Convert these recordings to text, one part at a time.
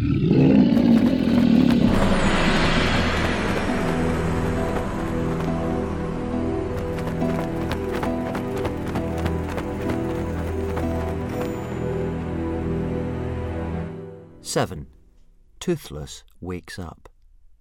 7. Toothless wakes up.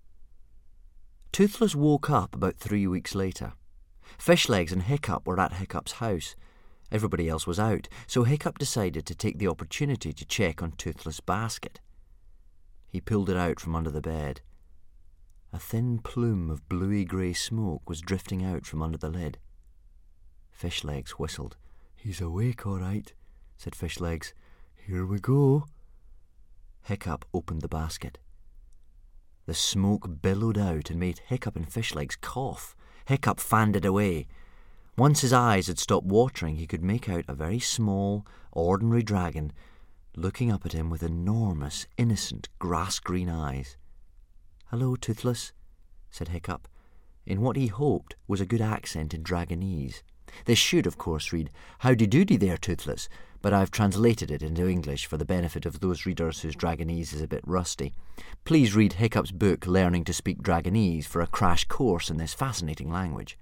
Toothless woke up about 3 weeks later. Fishlegs and Hiccup were at Hiccup's house. Everybody else was out, so Hiccup decided to take the opportunity to check on Toothless' basket. He pulled it out from under the bed. A thin plume of bluey-grey smoke was drifting out from under the lid. Fishlegs whistled. "He's awake, all right," said Fishlegs. "Here we go." Hiccup opened the basket. The smoke billowed out and made Hiccup and Fishlegs cough. Hiccup fanned it away. Once his eyes had stopped watering, he could make out a very small, ordinary dragon looking up at him with enormous, innocent, grass-green eyes. "Hello, Toothless," said Hiccup, in what he hoped was a good accent in Dragonese. This should, of course, read, "Howdy doody there, Toothless," but I've translated it into English for the benefit of those readers whose Dragonese is a bit rusty. Please read Hiccup's book, Learning to Speak Dragonese, for a crash course in this fascinating language.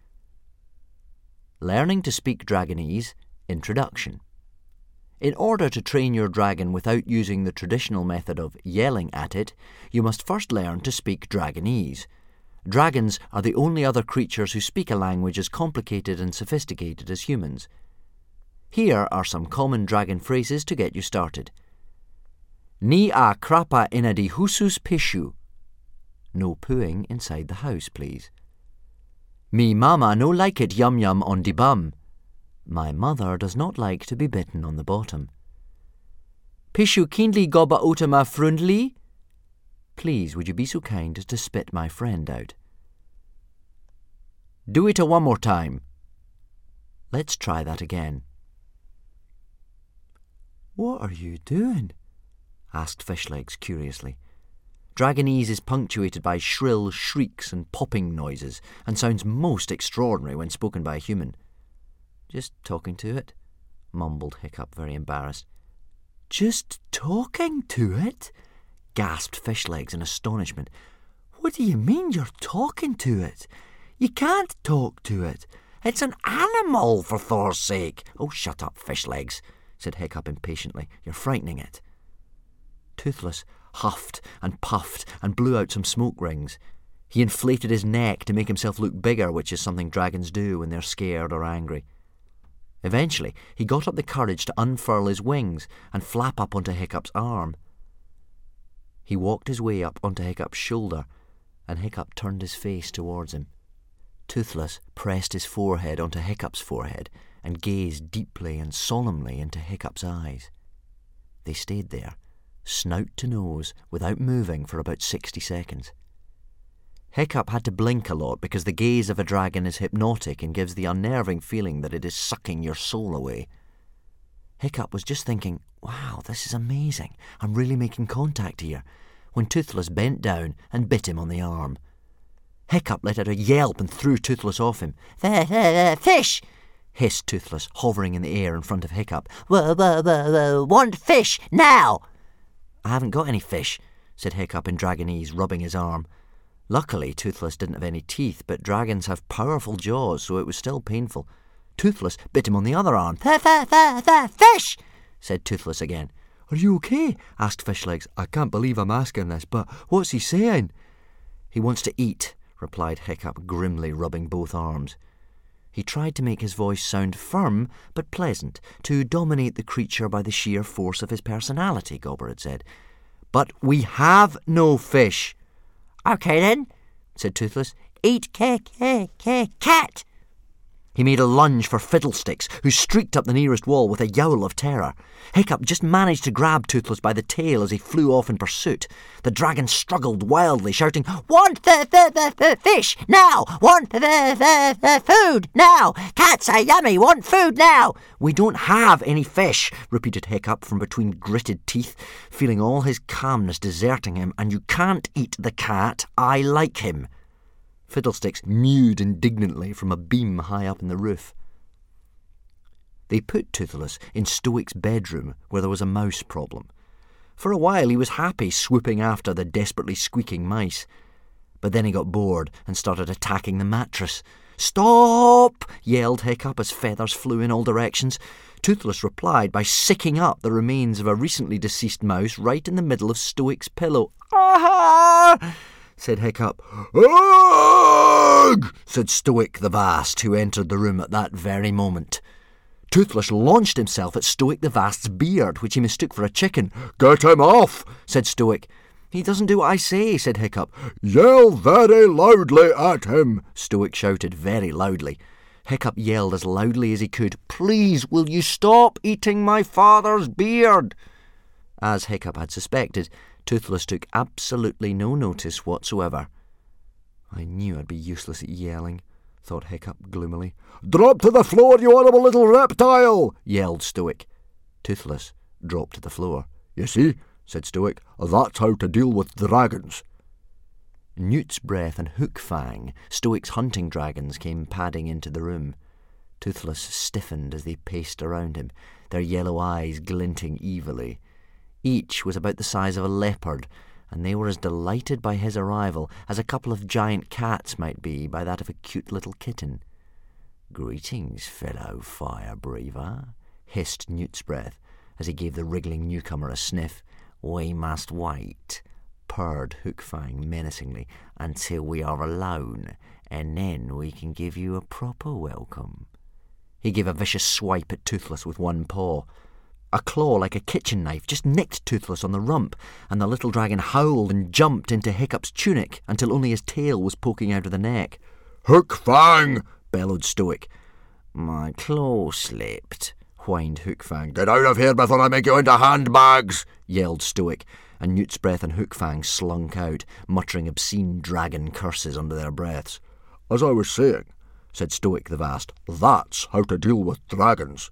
Learning to Speak Dragonese, Introduction. In order to train your dragon without using the traditional method of yelling at it, you must first learn to speak Dragonese. Dragons are the only other creatures who speak a language as complicated and sophisticated as humans. Here are some common dragon phrases to get you started. Ni a krapa ina di husus pishu. No pooing inside the house, please. Me mama no like it yum yum on di bum. My mother does not like to be bitten on the bottom. Pishu kindly goba utama frundli. Please, would you be so kind as to spit my friend out? Do it one more time. Let's try that again. "What are you doing?" asked Fishlegs curiously. Dragonese is punctuated by shrill shrieks and popping noises and sounds most extraordinary when spoken by a human. "Just talking to it," mumbled Hiccup, very embarrassed. "Just talking to it?" gasped Fishlegs in astonishment. "What do you mean you're talking to it? You can't talk to it. It's an animal, for Thor's sake." "Oh, shut up, Fishlegs," said Hiccup impatiently. "You're frightening it." Toothless huffed and puffed and blew out some smoke rings. He inflated his neck to make himself look bigger, which is something dragons do when they're scared or angry. Eventually, he got up the courage to unfurl his wings and flap up onto Hiccup's arm. He walked his way up onto Hiccup's shoulder, and Hiccup turned his face towards him. Toothless pressed his forehead onto Hiccup's forehead and gazed deeply and solemnly into Hiccup's eyes. They stayed there, snout to nose, without moving for about 60 seconds. Hiccup had to blink a lot because the gaze of a dragon is hypnotic and gives the unnerving feeling that it is sucking your soul away. Hiccup was just thinking, "Wow, this is amazing. I'm really making contact here," when Toothless bent down and bit him on the arm. Hiccup let out a yelp and threw Toothless off him. "Fish!" hissed Toothless, hovering in the air in front of Hiccup. "Want fish, now!" "I haven't got any fish," said Hiccup in Dragonese, rubbing his arm. Luckily, Toothless didn't have any teeth, but dragons have powerful jaws, so it was still painful. Toothless bit him on the other arm. "Fish!" said Toothless again. "Are you okay?" asked Fishlegs. "I can't believe I'm asking this, but what's he saying?" "He wants to eat," replied Hiccup, grimly rubbing both arms. He tried to make his voice sound firm but pleasant, to dominate the creature by the sheer force of his personality, Gobber had said. "But we have no fish." "Okay then," said Toothless. "Eat cat." He made a lunge for Fiddlesticks, who streaked up the nearest wall with a yowl of terror. Hiccup just managed to grab Toothless by the tail as he flew off in pursuit. The dragon struggled wildly, shouting, "Want fish now! Want food now! Cats are yummy! Want food now!" "We don't have any fish," repeated Hiccup from between gritted teeth, feeling all his calmness deserting him. "And you can't eat the cat. I like him." Fiddlesticks mewed indignantly from a beam high up in the roof. They put Toothless in Stoic's bedroom, where there was a mouse problem. For a while he was happy swooping after the desperately squeaking mice. But then he got bored and started attacking the mattress. "Stop!" yelled Hiccup as feathers flew in all directions. Toothless replied by sicking up the remains of a recently deceased mouse right in the middle of Stoic's pillow. "Ah!" said Hiccup. "Ugh!" said Stoic the Vast, who entered the room at that very moment. Toothless launched himself at Stoic the Vast's beard, which he mistook for a chicken. "Get him off!" said Stoic. "He doesn't do what I say," said Hiccup. "Yell very loudly at him," Stoic shouted very loudly. Hiccup yelled as loudly as he could. "Please, will you stop eating my father's beard?" As Hiccup had suspected, Toothless took absolutely no notice whatsoever. "I knew I'd be useless at yelling," thought Hiccup gloomily. "Drop to the floor, you horrible little reptile!" yelled Stoic. Toothless dropped to the floor. "You see," said Stoic, "that's how to deal with dragons." Newt's Breath and Hook Fang, Stoic's hunting dragons, came padding into the room. Toothless stiffened as they paced around him, their yellow eyes glinting evilly. Each was about the size of a leopard, and they were as delighted by his arrival as a couple of giant cats might be by that of a cute little kitten. "Greetings, fellow fire-breather," hissed Newt's Breath, as he gave the wriggling newcomer a sniff. "We must wait," purred Hook Fang menacingly, "until we are alone, and then we can give you a proper welcome." He gave a vicious swipe at Toothless with one paw. A claw like a kitchen knife just nicked Toothless on the rump, and the little dragon howled and jumped into Hiccup's tunic until only his tail was poking out of the neck. "Hook Fang!" bellowed Stoic. "My claw slipped," whined Hook Fang. "Get out of here before I make you into handbags!" yelled Stoic, and Newt's Breath and Hook Fang slunk out, muttering obscene dragon curses under their breaths. "As I was saying," said Stoic the Vast, "that's how to deal with dragons."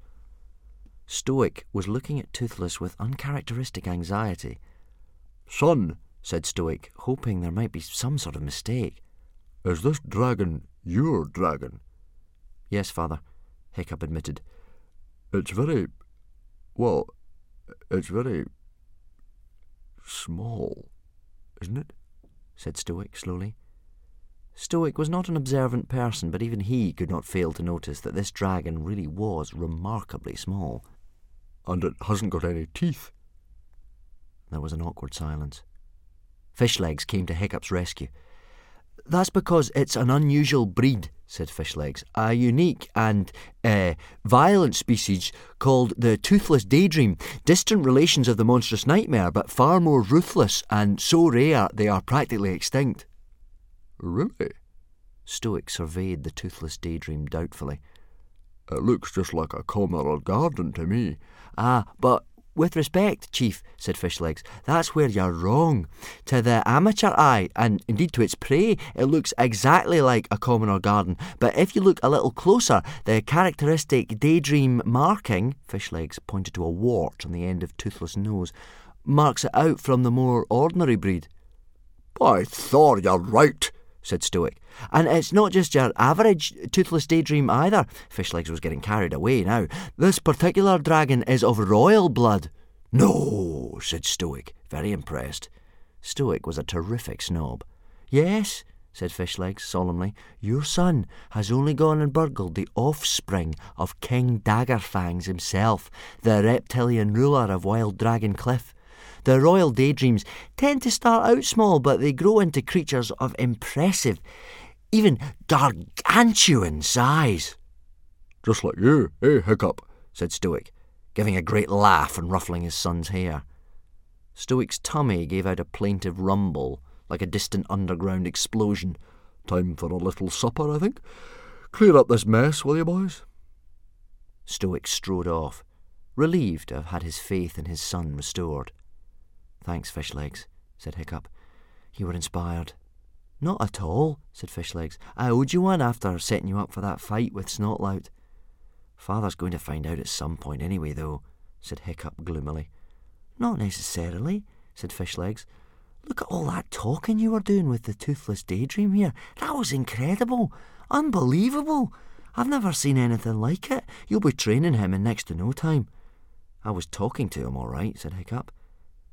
Stoic was looking at Toothless with uncharacteristic anxiety. "Son," said Stoic, hoping there might be some sort of mistake, "is this dragon your dragon?" "Yes, father," Hiccup admitted. It's very small, isn't it?" said Stoic slowly. Stoic was not an observant person, but even he could not fail to notice that this dragon really was remarkably small. "And it hasn't got any teeth." There was an awkward silence. Fishlegs came to Hiccup's rescue. "That's because it's an unusual breed," said Fishlegs, "a unique and violent species called the Toothless Daydream, distant relations of the monstrous nightmare, but far more ruthless and so rare they are practically extinct." "Really?" Stoic surveyed the Toothless Daydream doubtfully. "It looks just like a common old garden to me." "Ah, but with respect, Chief," said Fishlegs, "that's where you're wrong. To the amateur eye, and indeed to its prey, it looks exactly like a common or garden. But if you look a little closer, the characteristic daydream marking," Fishlegs pointed to a wart on the end of Toothless' nose, "marks it out from the more ordinary breed." "By Thor, you're right," said Stoic. "And it's not just your average Toothless Daydream either." Fishlegs was getting carried away now. "This particular dragon is of royal blood." "No," said Stoic, very impressed. Stoic was a terrific snob. "Yes," said Fishlegs solemnly, "your son has only gone and burgled the offspring of King Daggerfangs himself, the reptilian ruler of Wild Dragon Cliff. The royal daydreams tend to start out small, but they grow into creatures of impressive, even gargantuan size." "Just like you, Hiccup?" said Stoic, giving a great laugh and ruffling his son's hair. Stoic's tummy gave out a plaintive rumble, like a distant underground explosion. "Time for a little supper, I think. Clear up this mess, will you, boys?" Stoic strode off, relieved to have had his faith in his son restored. "Thanks, Fishlegs," said Hiccup. "You were inspired." "Not at all," said Fishlegs. "I owed you one after setting you up for that fight with Snotlout." "Father's going to find out at some point anyway, though," said Hiccup gloomily. "Not necessarily," said Fishlegs. "Look at all that talking you were doing with the Toothless Daydream here. That was incredible. Unbelievable. I've never seen anything like it. You'll be training him in next to no time." "I was talking to him all right," said Hiccup.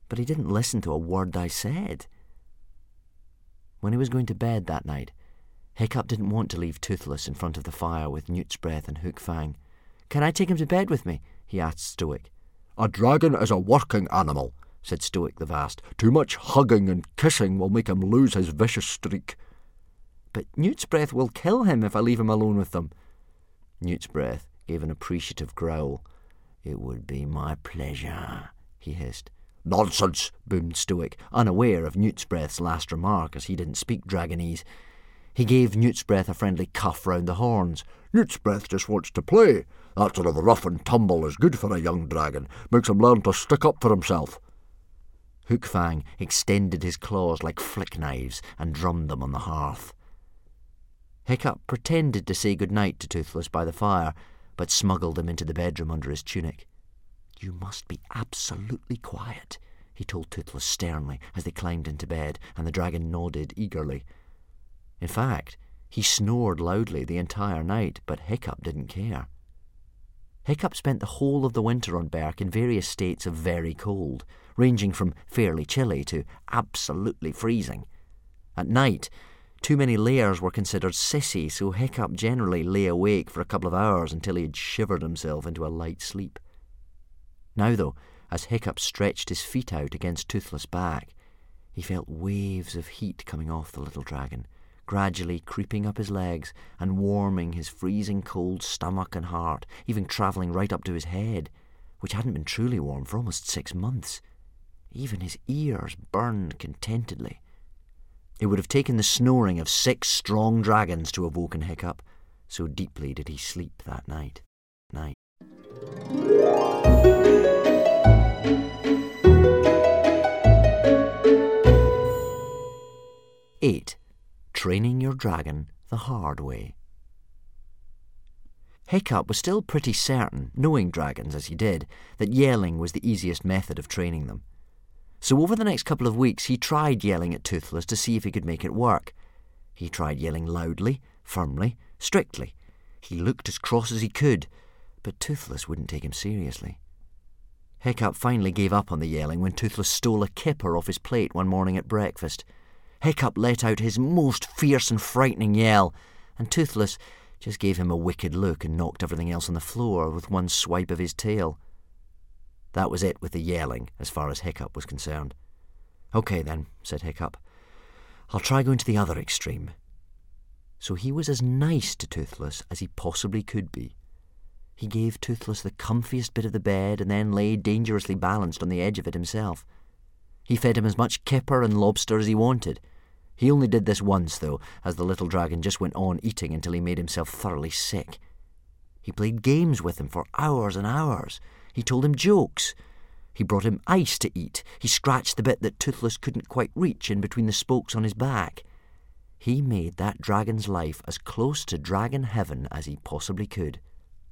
but he didn't listen to a word I said. When he was going to bed that night, Hiccup didn't want to leave Toothless in front of the fire with Newt's Breath and Hook Fang. "Can I take him to bed with me?" he asked Stoic. "A dragon is a working animal," said Stoic the Vast. "Too much hugging and kissing will make him lose his vicious streak." "But Newt's Breath will kill him if I leave him alone with them." Newt's Breath gave an appreciative growl. "It would be my pleasure," he hissed. "Nonsense," boomed Stoic, unaware of Newt's Breath's last remark, as he didn't speak Dragonese. He gave Newt's Breath a friendly cuff round the horns. "Newt's Breath just wants to play. That sort of rough and tumble is good for a young dragon. Makes him learn to stick up for himself." Hook Fang extended his claws like flick knives and drummed them on the hearth. Hiccup pretended to say good night to Toothless by the fire, but smuggled him into the bedroom under his tunic. "You must be absolutely quiet," he told Toothless sternly as they climbed into bed, and the dragon nodded eagerly. In fact, he snored loudly the entire night, but Hiccup didn't care. Hiccup spent the whole of the winter on Berk in various states of very cold, ranging from fairly chilly to absolutely freezing. At night, too many layers were considered sissy, so Hiccup generally lay awake for a couple of hours until he had shivered himself into a light sleep. Now, though, as Hiccup stretched his feet out against Toothless' back, he felt waves of heat coming off the little dragon, gradually creeping up his legs and warming his freezing cold stomach and heart, even travelling right up to his head, which hadn't been truly warm for almost 6 months. Even his ears burned contentedly. It would have taken the snoring of 6 strong dragons to have woken Hiccup, so deeply did he sleep that night. 8. Training your dragon the hard way. Hiccup was still pretty certain, knowing dragons as he did, that yelling was the easiest method of training them. So over the next couple of weeks he tried yelling at Toothless to see if he could make it work. He tried yelling loudly, firmly, strictly. He looked as cross as he could, but Toothless wouldn't take him seriously. Hiccup finally gave up on the yelling when Toothless stole a kipper off his plate one morning at breakfast. Hiccup let out his most fierce and frightening yell, and Toothless just gave him a wicked look and knocked everything else on the floor with one swipe of his tail. That was it with the yelling, as far as Hiccup was concerned. "Okay then," said Hiccup. "I'll try going to the other extreme." So he was as nice to Toothless as he possibly could be. He gave Toothless the comfiest bit of the bed and then lay dangerously balanced on the edge of it himself. He fed him as much kipper and lobster as he wanted. He only did this once, though, as the little dragon just went on eating until he made himself thoroughly sick. He played games with him for hours and hours. He told him jokes. He brought him ice to eat. He scratched the bit that Toothless couldn't quite reach in between the spokes on his back. He made that dragon's life as close to dragon heaven as he possibly could.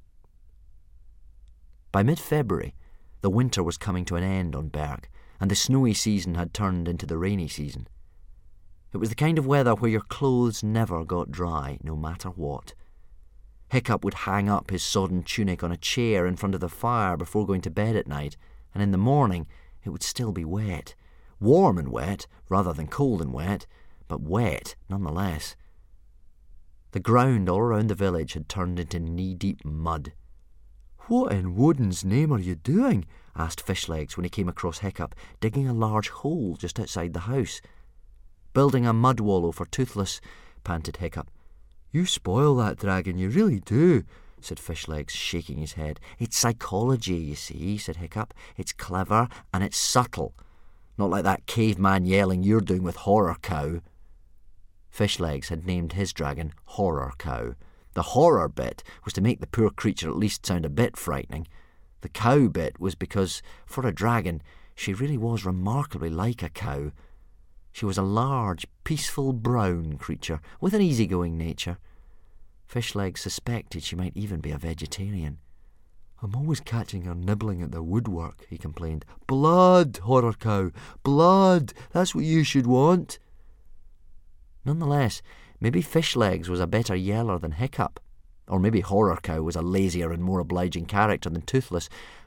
By mid-February, the winter was coming to an end on Berk, and the snowy season had turned into the rainy season. It was the kind of weather where your clothes never got dry, no matter what. Hiccup would hang up his sodden tunic on a chair in front of the fire before going to bed at night, and in the morning it would still be wet. Warm and wet, rather than cold and wet, but wet nonetheless. The ground all around the village had turned into knee-deep mud. "What in Woden's name are you doing?" asked Fishlegs when he came across Hiccup, digging a large hole just outside the house. "Building a mud wallow for Toothless," panted Hiccup. "You spoil that dragon, you really do," said Fishlegs, shaking his head. "It's psychology, you see," said Hiccup. "It's clever and it's subtle. Not like that caveman yelling you're doing with Horror Cow." Fishlegs had named his dragon Horror Cow. The horror bit was to make the poor creature at least sound a bit frightening. The cow bit was because, for a dragon, she really was remarkably like a cow. She was a large, peaceful brown creature with an easygoing nature. Fishlegs suspected she might even be a vegetarian. "I'm always catching her nibbling at the woodwork," he complained. "Blood, Horror Cow, blood, that's what you should want." Nonetheless, maybe Fishlegs was a better yeller than Hiccup, or maybe Horror Cow was a lazier and more obliging character than Toothless,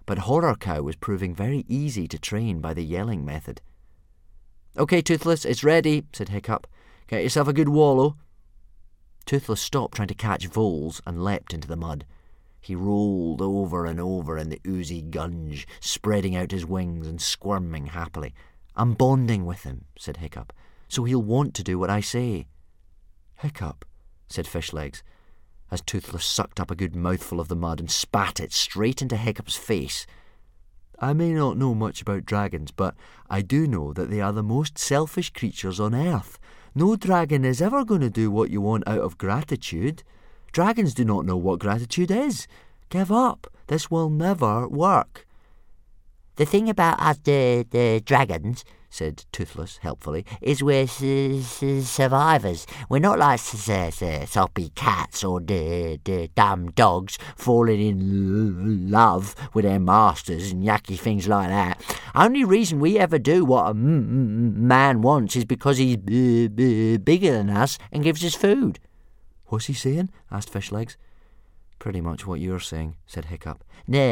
but Horror Cow was proving very easy to train by the yelling method. "OK, Toothless, it's ready," said Hiccup. "Get yourself a good wallow." Toothless stopped trying to catch voles and leapt into the mud. He rolled over and over in the oozy gunge, spreading out his wings and squirming happily. "I'm bonding with him," said Hiccup, "so he'll want to do what I say." "Hiccup," said Fishlegs, as Toothless sucked up a good mouthful of the mud and spat it straight into Hiccup's face. "I may not know much about dragons, but I do know that they are the most selfish creatures on earth. No dragon is ever going to do what you want out of gratitude. Dragons do not know what gratitude is. Give up. This will never work." "The thing about us, the dragons," said Toothless helpfully, "is we're survivors. We're not like soppy cats or the dumb dogs falling in love with their masters and yucky things like that. Only reason we ever do what a man wants is because he's bigger than us and gives us food." "What's he saying?" asked Fishlegs. "Pretty much what you're saying," said Hiccup.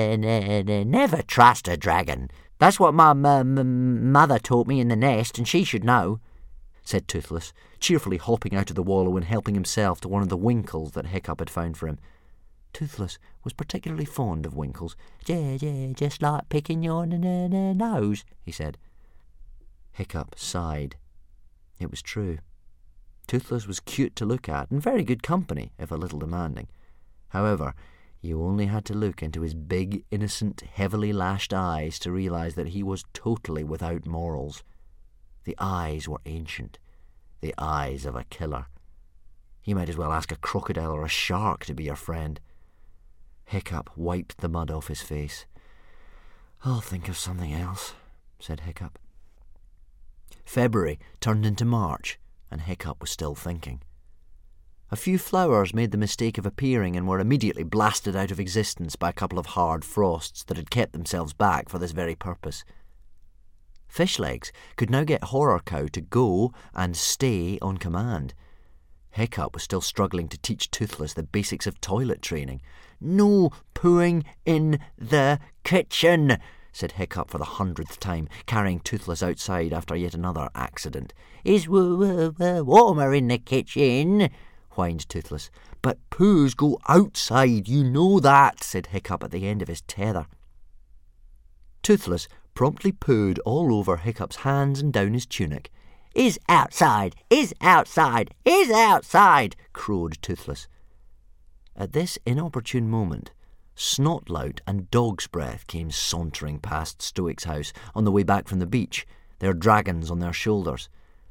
Never trust a dragon. That's what my mother taught me in the nest, and she should know," said Toothless, cheerfully hopping out of the wallow and helping himself to one of the winkles that Hiccup had found for him. Toothless was particularly fond of winkles. Just like picking your nose," he said. Hiccup sighed. It was true. Toothless was cute to look at and very good company, if a little demanding. However, you only had to look into his big, innocent, heavily lashed eyes to realise that he was totally without morals. The eyes were ancient, the eyes of a killer. You might as well ask a crocodile or a shark to be your friend. Hiccup wiped the mud off his face. "I'll think of something else," said Hiccup. February turned into March, and Hiccup was still thinking. A few flowers made the mistake of appearing and were immediately blasted out of existence by a couple of hard frosts that had kept themselves back for this very purpose. Fishlegs could now get Horror Cow to go and stay on command. Hiccup was still struggling to teach Toothless the basics of toilet training. "No pooing in the kitchen," said Hiccup for the 100th time, carrying Toothless outside after yet another accident. "It's warmer in the kitchen," whined Toothless. "But poos go outside, you know that," said Hiccup at the end of his tether. Toothless promptly pooed all over Hiccup's hands and down his tunic. Is outside, is outside, is outside," crowed Toothless. At this inopportune moment, Snotlout and Dog's Breath came sauntering past Stoic's house on the way back from the beach, their dragons on their shoulders.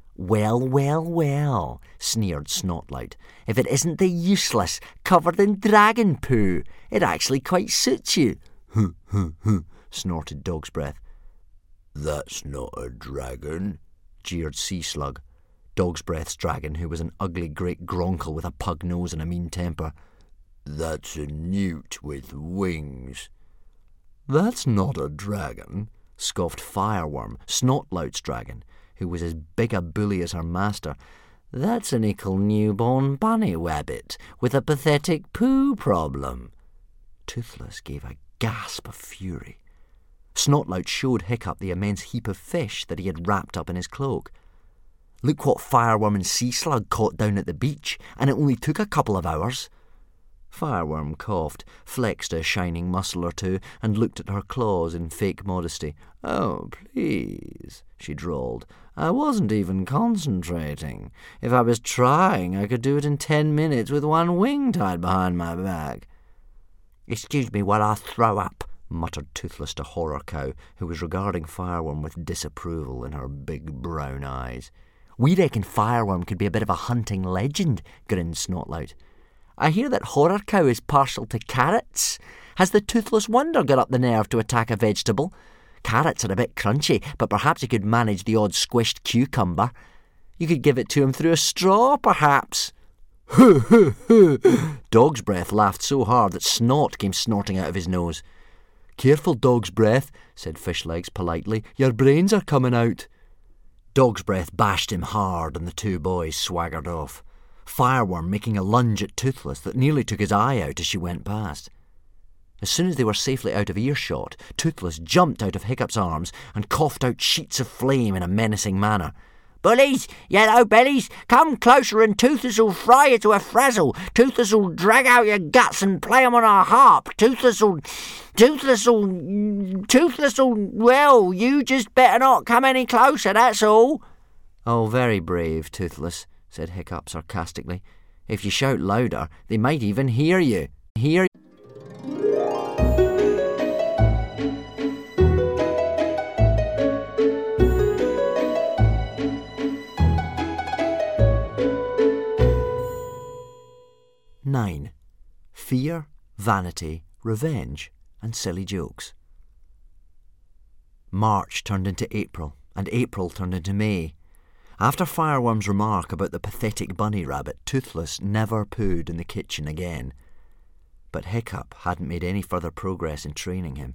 Well, sneered Snotlout. "If it isn't the useless, covered in dragon poo, it actually quite suits you." Snorted Dog's Breath. "That's not a dragon," jeered Sea Slug, Dog's Breath's dragon, who was an ugly great gronkel with a pug nose and a mean temper. "That's a newt with wings." "That's not a dragon," scoffed Fireworm, Snotlout's dragon, who was as big a bully as her master. "That's an ickle newborn bunny rabbit with a pathetic poo problem." Toothless gave a gasp of fury. Snotlout showed Hiccup the immense heap of fish that he had wrapped up in his cloak. "Look what Fireworm and Sea Slug caught down at the beach, and it only took a couple of hours." Fireworm coughed, flexed a shining muscle or two, and looked at her claws in fake modesty. "Oh, please," she drawled. "I wasn't even concentrating. If I was trying, I could do it in 10 minutes with one wing tied behind my back." "Excuse me while I throw up," muttered Toothless to Horror Cow, who was regarding Fireworm with disapproval in her big brown eyes. "We reckon Fireworm could be a bit of a hunting legend," grinned Snotlout. "I hear that Horror Cow is partial to carrots. Has the Toothless Wonder got up the nerve to attack a vegetable? Carrots are a bit crunchy, but perhaps he could manage the odd squished cucumber. You could give it to him through a straw, perhaps." Dog's Breath laughed so hard that snot came snorting out of his nose. "Careful, Dog's Breath," said Fishlegs politely. "Your brains are coming out." Dog's Breath bashed him hard, and the two boys swaggered off, Fireworm making a lunge at Toothless that nearly took his eye out as she went past. As soon as they were safely out of earshot, Toothless jumped out of Hiccup's arms and coughed out sheets of flame in a menacing manner. Bullies, yellow bellies, come closer and Toothless'll fry you to a frazzle. Toothless'll drag out your guts and play 'em on our harp. Toothless'll, well, you just better not come any closer, that's all. Oh, very brave, Toothless, said Hiccup sarcastically. If you shout louder, they might even hear you. Hear. Nine. Fear, vanity, revenge, and silly jokes. March turned into April, and April turned into May. After Fireworm's remark about the pathetic bunny rabbit, Toothless never pooed in the kitchen again. But Hiccup hadn't made any further progress in training him.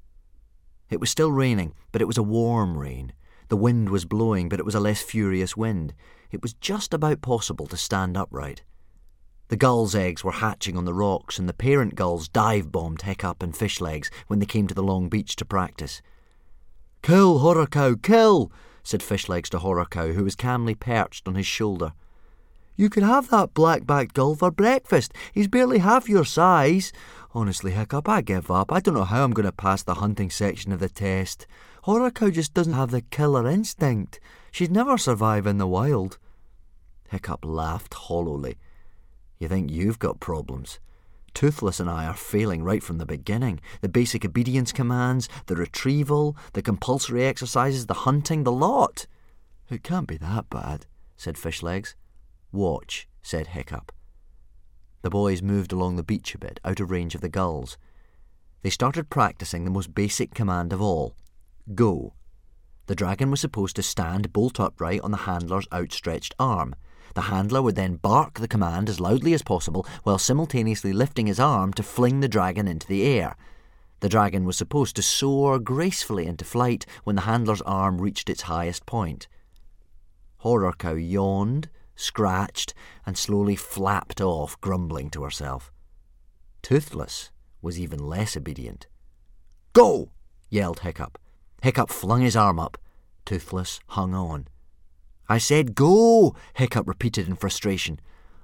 It was still raining, but it was a warm rain. The wind was blowing, but it was a less furious wind. It was just about possible to stand upright. The gulls' eggs were hatching on the rocks, and the parent gulls dive-bombed Hiccup and Fishlegs when they came to the long beach to practice. "Kill, Horrorcow, kill!" said Fishlegs to Horrorcow, who was calmly perched on his shoulder. "You can have that black-backed gull for breakfast. He's barely half your size. Honestly, Hiccup, I give up. I don't know how I'm going to pass the hunting section of the test. Horrorcow just doesn't have the killer instinct. She'd never survive in the wild." Hiccup laughed hollowly. "You think you've got problems? Toothless and I are failing right from the beginning. The basic obedience commands, the retrieval, the compulsory exercises, the hunting, the lot." "It can't be that bad," said Fishlegs. "Watch," said Hiccup. The boys moved along the beach a bit, out of range of the gulls. They started practicing the most basic command of all, go. The dragon was supposed to stand bolt upright on the handler's outstretched arm. The handler would then bark the command as loudly as possible while simultaneously lifting his arm to fling the dragon into the air. The dragon was supposed to soar gracefully into flight when the handler's arm reached its highest point. Horrorcow yawned, scratched, and slowly flapped off, grumbling to herself. Toothless was even less obedient. "Go!" yelled Hiccup. Hiccup flung his arm up. Toothless hung on. "I said go," Hiccup repeated in frustration.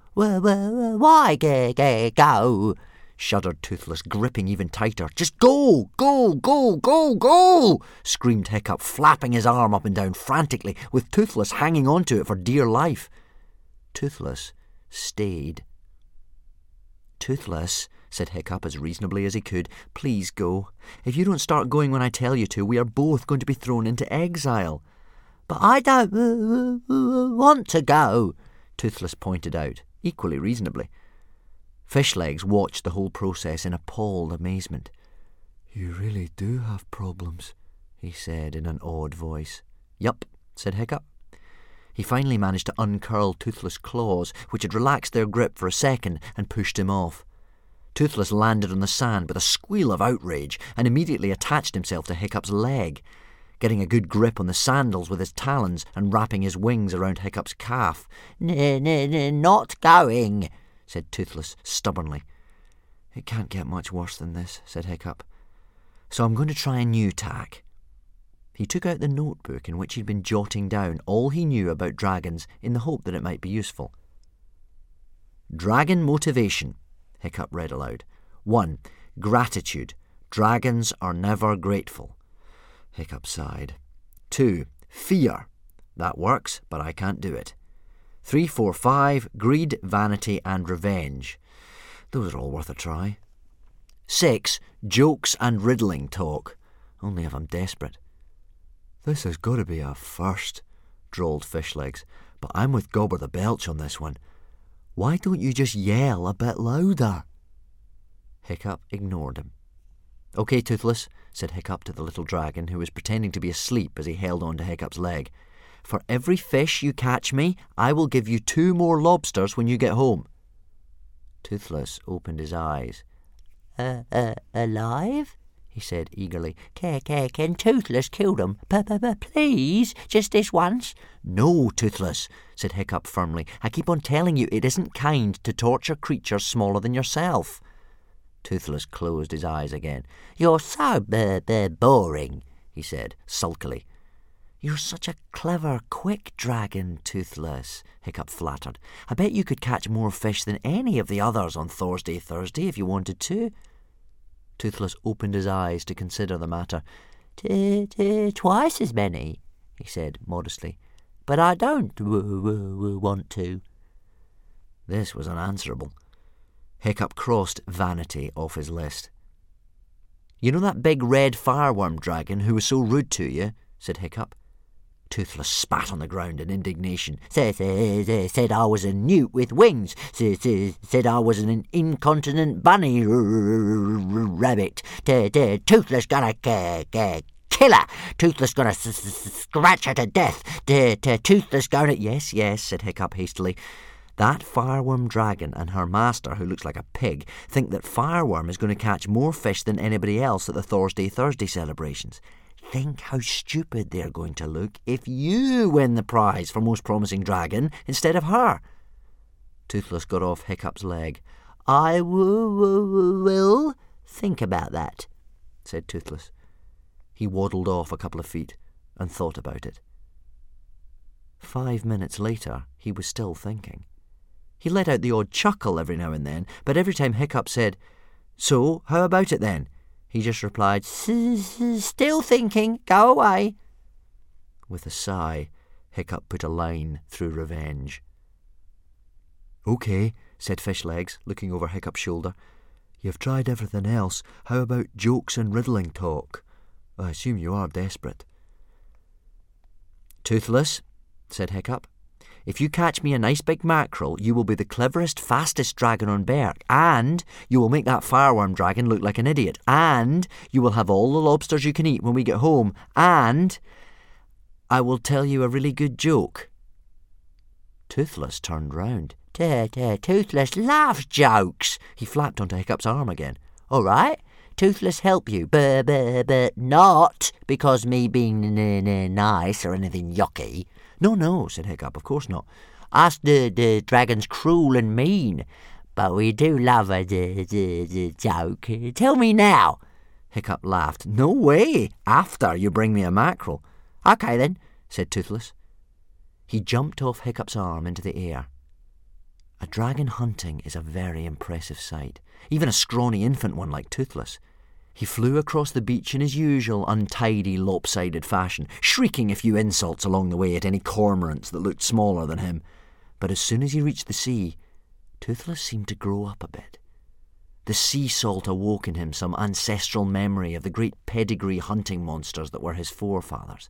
Why go? shuddered Toothless, gripping even tighter. "Just go, go, go, go, go!" screamed Hiccup, flapping his arm up and down frantically, with Toothless hanging on to it for dear life. Toothless stayed. "Toothless," said Hiccup as reasonably as he could, "please go. If you don't start going when I tell you to, we are both going to be thrown into exile." "But I don't want to go," Toothless pointed out, equally reasonably. Fishlegs watched the whole process in appalled amazement. "You really do have problems," he said in an awed voice. "Yup," said Hiccup. He finally managed to uncurl Toothless' claws, which had relaxed their grip for a second, and pushed him off. Toothless landed on the sand with a squeal of outrage and immediately attached himself to Hiccup's leg, getting a good grip on the sandals with his talons and wrapping his wings around Hiccup's calf. Not going," said Toothless stubbornly. "It can't get much worse than this," said Hiccup. "So I'm going to try a new tack." He took out the notebook in which he'd been jotting down all he knew about dragons in the hope that it might be useful. "Dragon motivation," Hiccup read aloud. 1. Gratitude. Dragons are never grateful. Hiccup sighed. 2. Fear. That works, but I can't do it. 3, 4, 5. Greed, vanity, and revenge. Those are all worth a try. 6. Jokes and riddling talk. Only if I'm desperate. "This has got to be a first," drawled Fishlegs, "but I'm with Gobber the Belch on this one. Why don't you just yell a bit louder?" Hiccup ignored him. "OK, Toothless," said Hiccup to the little dragon, who was pretending to be asleep as he held on to Hiccup's leg. "For every fish you catch me, I will give you 2 more lobsters when you get home." Toothless opened his eyes. Alive?" he said eagerly. Can Toothless kill them? Please, just this once." "No, Toothless," said Hiccup firmly. "I keep on telling you it isn't kind to torture creatures smaller than yourself." Toothless closed his eyes again. "You're so boring," he said sulkily. "You're such a clever, quick dragon, Toothless," Hiccup flattered. "I bet you could catch more fish than any of the others on Thursday if you wanted to." Toothless opened his eyes to consider the matter. Twice as many," he said modestly. "But I don't want to." This was unanswerable. Hiccup crossed vanity off his list. "You know that big red fireworm dragon who was so rude to you?" said Hiccup. Toothless spat on the ground in indignation. Said I was a newt with wings. Said I was an incontinent bunny rabbit. Toothless gonna kill her. Toothless gonna scratch her to death. Toothless gonna... Yes, said Hiccup hastily. "That fireworm dragon and her master, who looks like a pig, think that Fireworm is going to catch more fish than anybody else at the Thursday celebrations. Think how stupid they're going to look if you win the prize for most promising dragon instead of her." Toothless got off Hiccup's leg. "I will think about that," said Toothless. He waddled off a couple of feet and thought about it. 5 minutes later, he was still thinking. He let out the odd chuckle every now and then, but every time Hiccup said, "So, how about it then?" he just replied, "Still thinking, go away." With a sigh, Hiccup put a line through revenge. "OK," said Fishlegs, looking over Hiccup's shoulder. "You've tried everything else. How about jokes and riddling talk? I assume you are desperate." "Toothless," said Hiccup, "if you catch me a nice big mackerel, you will be the cleverest, fastest dragon on Berk, and you will make that fireworm dragon look like an idiot, and you will have all the lobsters you can eat when we get home, and I will tell you a really good joke." Toothless turned round. Toothless loves jokes." He flapped onto Hiccup's arm again. "All right, Toothless help you, but not because me being nice or anything yucky." No, said Hiccup, "of course not. Us the dragon's cruel and mean, but we do love a joke. Tell me now." Hiccup laughed. "No way, after you bring me a mackerel." "OK then," said Toothless. He jumped off Hiccup's arm into the air. A dragon hunting is a very impressive sight, even a scrawny infant one like Toothless. He flew across the beach in his usual untidy, lopsided fashion, shrieking a few insults along the way at any cormorants that looked smaller than him. But as soon as he reached the sea, Toothless seemed to grow up a bit. The sea salt awoke in him some ancestral memory of the great pedigree hunting monsters that were his forefathers.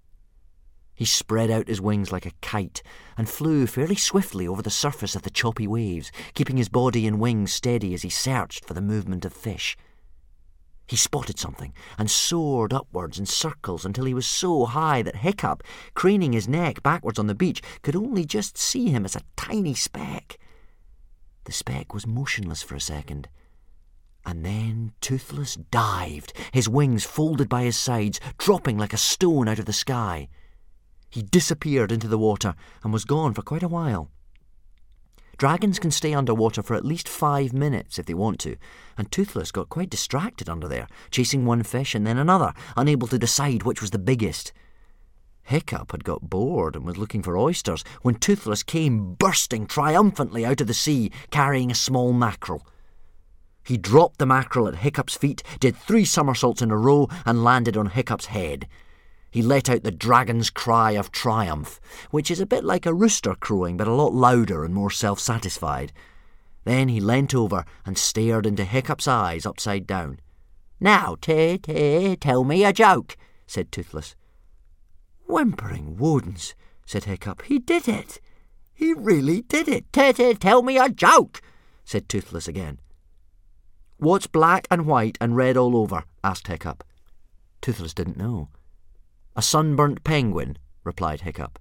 He spread out his wings like a kite and flew fairly swiftly over the surface of the choppy waves, keeping his body and wings steady as he searched for the movement of fish. He spotted something and soared upwards in circles until he was so high that Hiccup, craning his neck backwards on the beach, could only just see him as a tiny speck. The speck was motionless for a second, and then Toothless dived, his wings folded by his sides, dropping like a stone out of the sky. He disappeared into the water and was gone for quite a while. Dragons can stay underwater for at least 5 minutes if they want to, and Toothless got quite distracted under there, chasing one fish and then another, unable to decide which was the biggest. Hiccup had got bored and was looking for oysters when Toothless came bursting triumphantly out of the sea, carrying a small mackerel. He dropped the mackerel at Hiccup's feet, did 3 somersaults in a row, and landed on Hiccup's head. He let out the dragon's cry of triumph, which is a bit like a rooster crowing, but a lot louder and more self-satisfied. Then he leant over and stared into Hiccup's eyes upside down. "Now, tell me a joke," said Toothless. "Whimpering Wodens," said Hiccup. "He did it. He really did it." Tell me a joke," said Toothless again. "What's black and white and red all over?" asked Hiccup. Toothless didn't know. "A sunburnt penguin," replied Hiccup.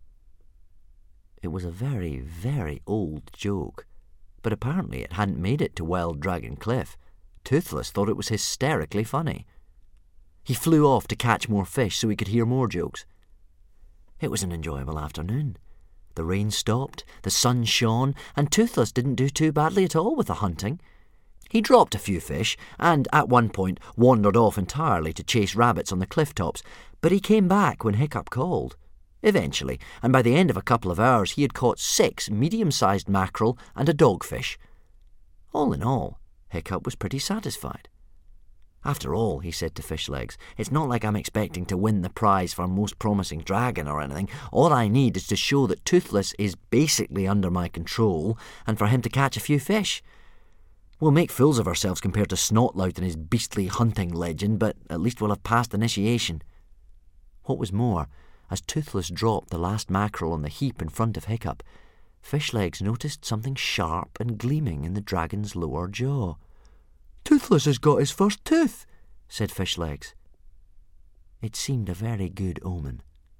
It was a very, very old joke, but apparently it hadn't made it to Wild Dragon Cliff. Toothless thought it was hysterically funny. He flew off to catch more fish so he could hear more jokes. It was an enjoyable afternoon. The rain stopped, the sun shone, and Toothless didn't do too badly at all with the hunting. He dropped a few fish and, at one point, wandered off entirely to chase rabbits on the cliff tops, but he came back when Hiccup called. Eventually, and by the end of a couple of hours, he had caught 6 medium-sized mackerel and a dogfish. All in all, Hiccup was pretty satisfied. After all, he said to Fishlegs, it's not like I'm expecting to win the prize for most promising dragon or anything. All I need is to show that Toothless is basically under my control and for him to catch a few fish. We'll make fools of ourselves compared to Snotlout and his beastly hunting legend, but at least we'll have passed initiation. What was more, as Toothless dropped the last mackerel on the heap in front of Hiccup, Fishlegs noticed something sharp and gleaming in the dragon's lower jaw. Toothless has got his first tooth, said Fishlegs. It seemed a very good omen.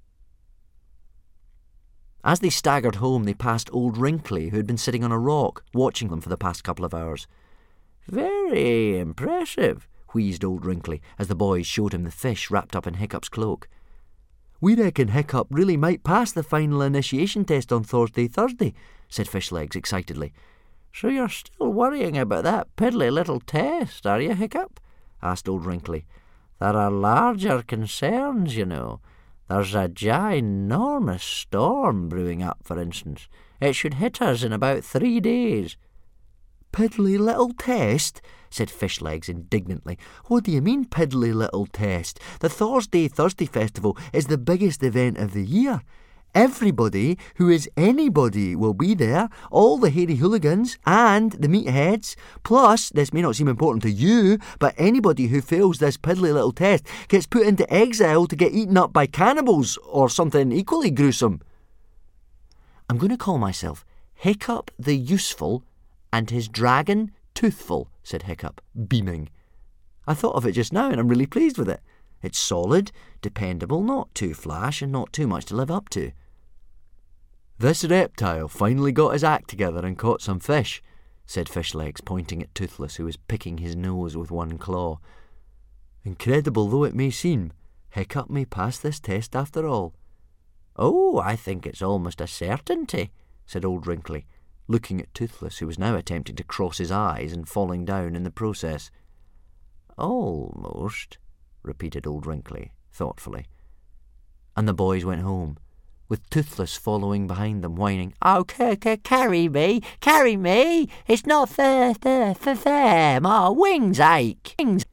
As they staggered home, they passed old Wrinkly, who had been sitting on a rock, watching them for the past couple of hours. Very impressive, wheezed old Wrinkly, as the boys showed him the fish wrapped up in Hiccup's cloak. We reckon Hiccup really might pass the final initiation test on Thursday, said Fishlegs excitedly. So you're still worrying about that piddly little test, are you, Hiccup? Asked old Wrinkly. There are larger concerns, you know. There's a ginormous storm brewing up, for instance. It should hit us in about 3 days. Piddly little test? Said Fishlegs indignantly. What do you mean, piddly little test? The Thursday Festival is the biggest event of the year. Everybody who is anybody will be there, all the hairy hooligans and the meatheads. Plus, this may not seem important to you, but anybody who fails this piddly little test gets put into exile to get eaten up by cannibals or something equally gruesome. I'm going to call myself Hiccup the Useful and his dragon Toothful, said Hiccup, beaming. I thought of it just now and I'm really pleased with it. It's solid, dependable, not too flash and not too much to live up to. This reptile finally got his act together and caught some fish, said Fishlegs, pointing at Toothless, who was picking his nose with one claw. Incredible though it may seem, Hiccup may pass this test after all. Oh, I think it's almost a certainty, said old Wrinkly, looking at Toothless, who was now attempting to cross his eyes and falling down in the process. Almost, repeated old Wrinkly, thoughtfully. And the boys went home, with Toothless following behind them, whining, "Oh, carry me! It's not fair! My wings ache! Wings."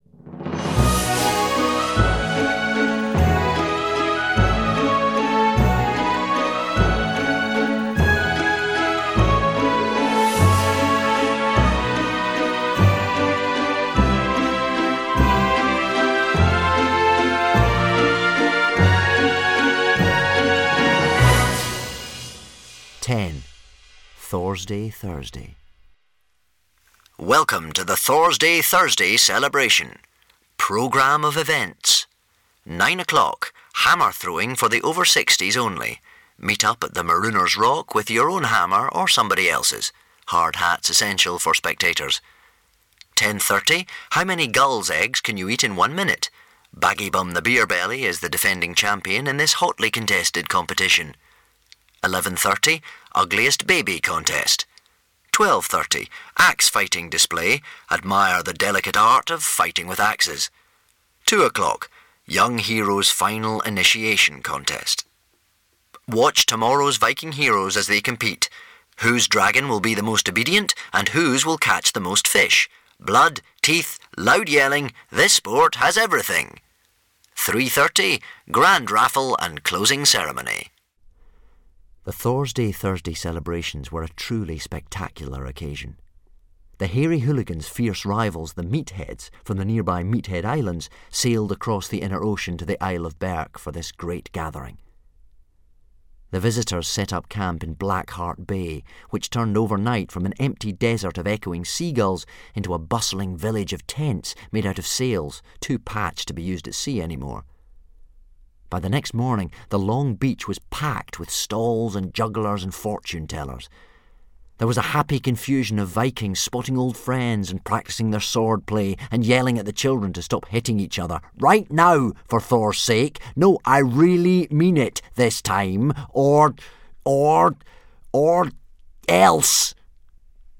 Thursday. Welcome to the Thursday celebration. Programme of events. 9 o'clock, hammer throwing for the over 60s only. Meet up at the Marooner's Rock with your own hammer or somebody else's. Hard hats essential for spectators. 10:30, how many gull's eggs can you eat in 1 minute? Baggy Bum the Beer Belly is the defending champion in this hotly contested competition. 11:30, ugliest baby contest. 12:30, axe fighting display. Admire the delicate art of fighting with axes. 2 o'clock, young heroes final initiation contest. Watch tomorrow's Viking heroes as they compete. Whose dragon will be the most obedient and whose will catch the most fish? Blood, teeth, loud yelling, this sport has everything. 3:30, grand raffle and closing ceremony. The Thursday celebrations were a truly spectacular occasion. The hairy hooligans' fierce rivals, the Meatheads, from the nearby Meathead Islands, sailed across the inner ocean to the Isle of Berk for this great gathering. The visitors set up camp in Blackheart Bay, which turned overnight from an empty desert of echoing seagulls into a bustling village of tents made out of sails, too patched to be used at sea anymore. By the next morning, the long beach was packed with stalls and jugglers and fortune-tellers. There was a happy confusion of Vikings spotting old friends and practising their sword play and yelling at the children to stop hitting each other. Right now, for Thor's sake. No, I really mean it this time. Or else.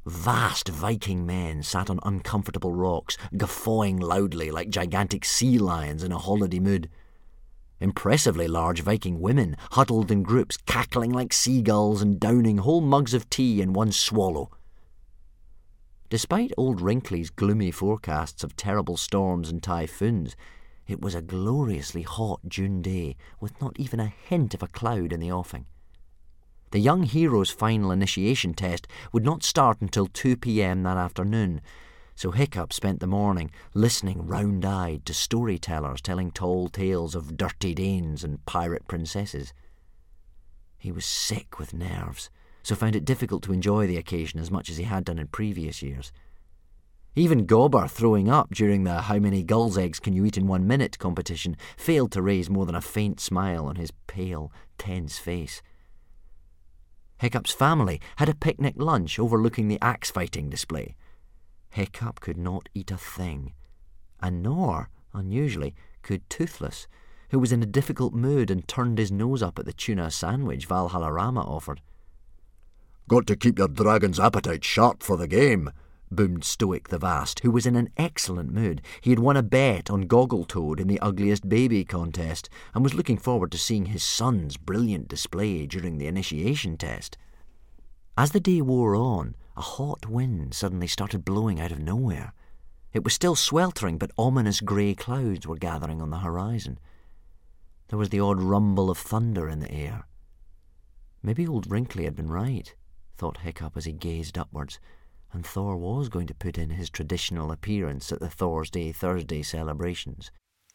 Vast Viking men sat on uncomfortable rocks, guffawing loudly like gigantic sea lions in a holiday mood. Impressively large Viking women huddled in groups, cackling like seagulls and downing whole mugs of tea in one swallow. Despite old Wrinkly's gloomy forecasts of terrible storms and typhoons, it was a gloriously hot June day with not even a hint of a cloud in the offing. The young hero's final initiation test would not start until 2 p.m. that afternoon, so Hiccup spent the morning listening round-eyed to storytellers telling tall tales of dirty Danes and pirate princesses. He was sick with nerves, so found it difficult to enjoy the occasion as much as he had done in previous years. Even Gobber, throwing up during the "How many gulls' eggs can you eat in 1 minute" competition, failed to raise more than a faint smile on his pale, tense face. Hiccup's family had a picnic lunch overlooking the axe-fighting display. Hiccup could not eat a thing, and nor, unusually, could Toothless, who was in a difficult mood and turned his nose up at the tuna sandwich Valhallarama offered. "Got to keep your dragon's appetite sharp for the game," boomed Stoic the Vast, who was in an excellent mood. He had won a bet on Goggletoad in the Ugliest Baby contest and was looking forward to seeing his son's brilliant display during the initiation test. As the day wore on, a hot wind suddenly started blowing out of nowhere. It was still sweltering, but ominous grey clouds were gathering on the horizon. There was the odd rumble of thunder in the air. Maybe old Wrinkly had been right, thought Hiccup as he gazed upwards, and Thor was going to put in his traditional appearance at the Thursday celebrations.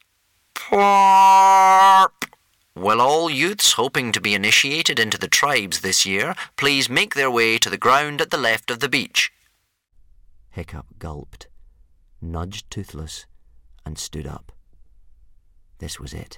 Plorp! Will all youths hoping to be initiated into the tribes this year please make their way to the ground at the left of the beach? Hiccup gulped, nudged Toothless, and stood up. This was it.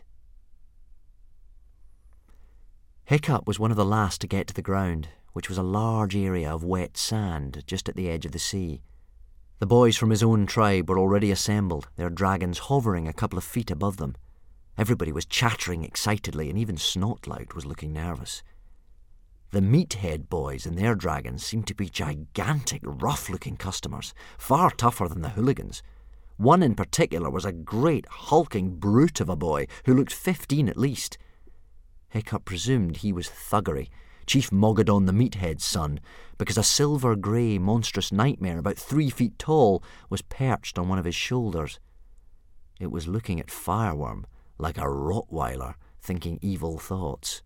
Hiccup was one of the last to get to the ground, which was a large area of wet sand just at the edge of the sea. The boys from his own tribe were already assembled, their dragons hovering a couple of feet above them. Everybody was chattering excitedly, and even Snotlout was looking nervous. The Meathead boys and their dragons seemed to be gigantic, rough-looking customers, far tougher than the hooligans. One in particular was a great, hulking brute of a boy who looked 15 at least. Hiccup presumed he was Thuggery, Chief Mogadon the Meathead's son, because a silver-grey monstrous nightmare about 3 feet tall was perched on one of his shoulders. It was looking at Fireworm like a Rottweiler thinking evil thoughts.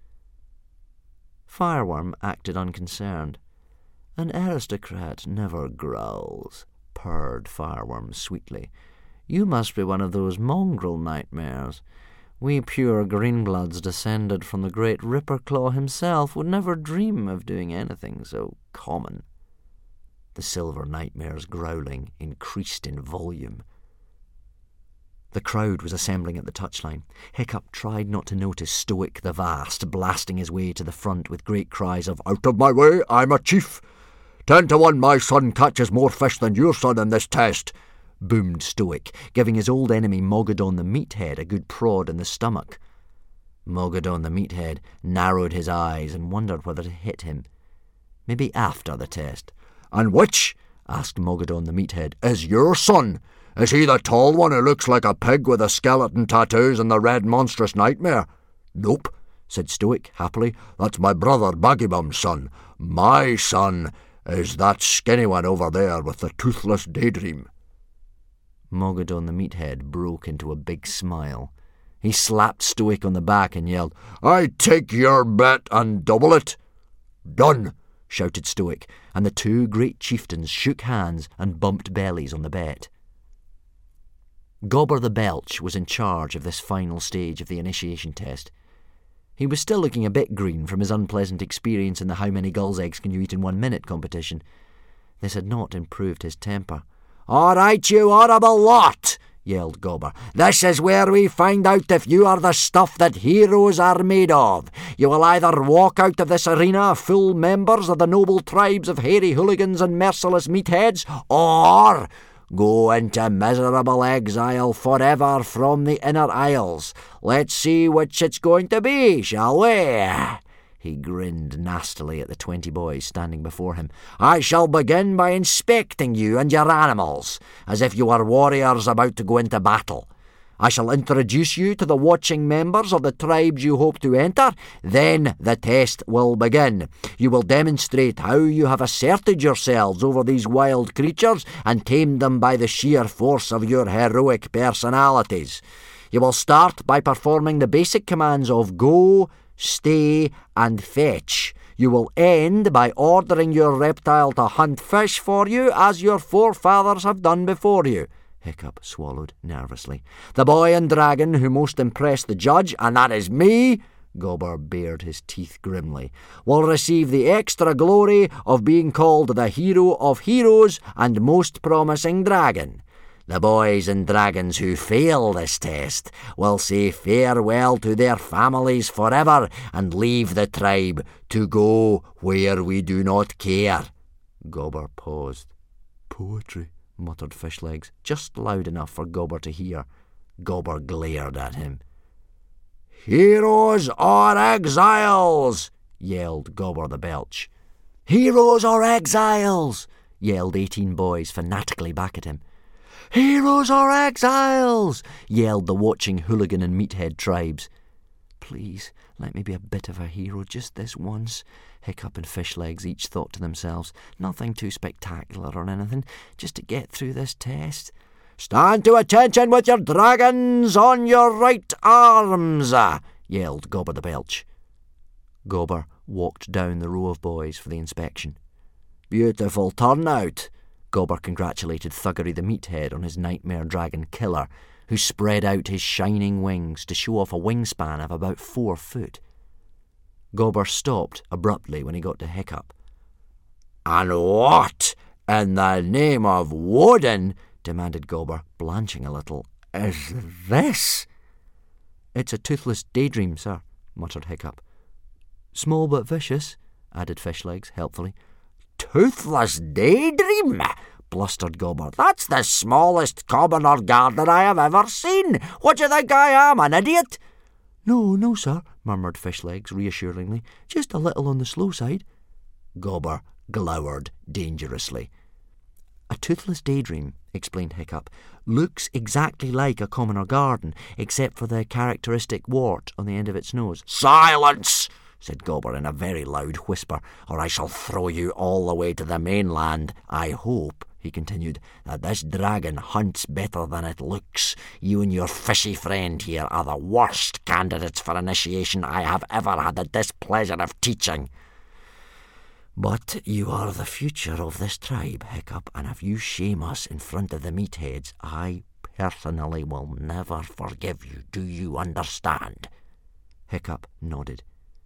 Fireworm acted unconcerned. "An aristocrat never growls," purred Fireworm sweetly. "You must be one of those mongrel nightmares. We pure Greenbloods descended from the great Ripperclaw himself would never dream of doing anything so common." The silver nightmare's growling increased in volume. The crowd was assembling at the touchline. Hiccup tried not to notice Stoic the Vast blasting his way to the front with great cries of "Out of my way, I'm a chief! 10 to 1 my son catches more fish than your son in this test," boomed Stoic, giving his old enemy Mogadon the Meathead a good prod in the stomach. Mogadon the Meathead narrowed his eyes and wondered whether to hit him. Maybe after the test. "And which," asked Mogadon the Meathead, "is your son? Is he the tall one who looks like a pig with the skeleton tattoos and the red monstrous nightmare?" "Nope," said Stoic happily. "That's my brother Baggybum's son. My son is that skinny one over there with the toothless daydream." Mogadon the Meathead broke into a big smile. He slapped Stoic on the back and yelled, "I take your bet and double it." "Done," shouted Stoic, and the two great chieftains shook hands and bumped bellies on the bet. Gobber the Belch was in charge of this final stage of the initiation test. He was still looking a bit green from his unpleasant experience in the "How many gulls' eggs can you eat in 1 minute" competition. This had not improved his temper. "All right, you horrible lot," yelled Gobber. "This is where we find out if you are the stuff that heroes are made of. You will either walk out of this arena full members of the noble tribes of hairy hooligans and merciless meatheads, or go into miserable exile forever from the Inner Isles. Let's see which it's going to be, shall we?" He grinned nastily at the 20 boys standing before him. "I shall begin by inspecting you and your animals, as if you were warriors about to go into battle. I shall introduce you to the watching members of the tribes you hope to enter. Then the test will begin. You will demonstrate how you have asserted yourselves over these wild creatures and tamed them by the sheer force of your heroic personalities. You will start by performing the basic commands of go, stay, and fetch. You will end by ordering your reptile to hunt fish for you, as your forefathers have done before you." Hiccup swallowed nervously. "The boy and dragon who most impressed the judge, and that is me," Gobber bared his teeth grimly, "will receive the extra glory of being called the hero of heroes and most promising dragon. The boys and dragons who fail this test will say farewell to their families forever and leave the tribe to go where we do not care." Gobber paused. "Poetry," muttered Fishlegs, just loud enough for Gobber to hear. Gobber glared at him. "Heroes or exiles?" yelled Gobber the Belch. "Heroes or exiles?" yelled 18 boys fanatically back at him. "Heroes or exiles?" yelled the watching hooligan and meathead tribes. "Please, let me be a bit of a hero just this once," Hiccup and Fishlegs each thought to themselves. "Nothing too spectacular or anything, just to get through this test." "Stand to attention with your dragons on your right arms," yelled Gobber the Belch. Gobber walked down the row of boys for the inspection. "Beautiful turnout," Gobber congratulated Thuggery the Meathead on his nightmare dragon killer, who spread out his shining wings to show off a wingspan of about 4 foot. Gobber stopped abruptly when he got to Hiccup. "And what in the name of Woden," demanded Gobber, blanching a little, "is this?" "It's a toothless daydream, sir," muttered Hiccup. "Small but vicious," added Fishlegs helpfully. "Toothless daydream?" blustered Gobber. "That's the smallest common or gardener I have ever seen. What do you think I am, an idiot?" No, sir," murmured Fishlegs reassuringly. "Just a little on the slow side." Gobber glowered dangerously. "A toothless daydream," explained Hiccup, "looks exactly like a common or garden, except for the characteristic wart on the end of its nose." "Silence!" said Gobber in a very loud whisper, "or I shall throw you all the way to the mainland. I hope," he continued, "that this dragon hunts better than it looks. You and your fishy friend here are the worst candidates for initiation I have ever had the displeasure of teaching. But you are the future of this tribe, Hiccup, and if you shame us in front of the meatheads, I personally will never forgive you. Do you understand?" Hiccup nodded.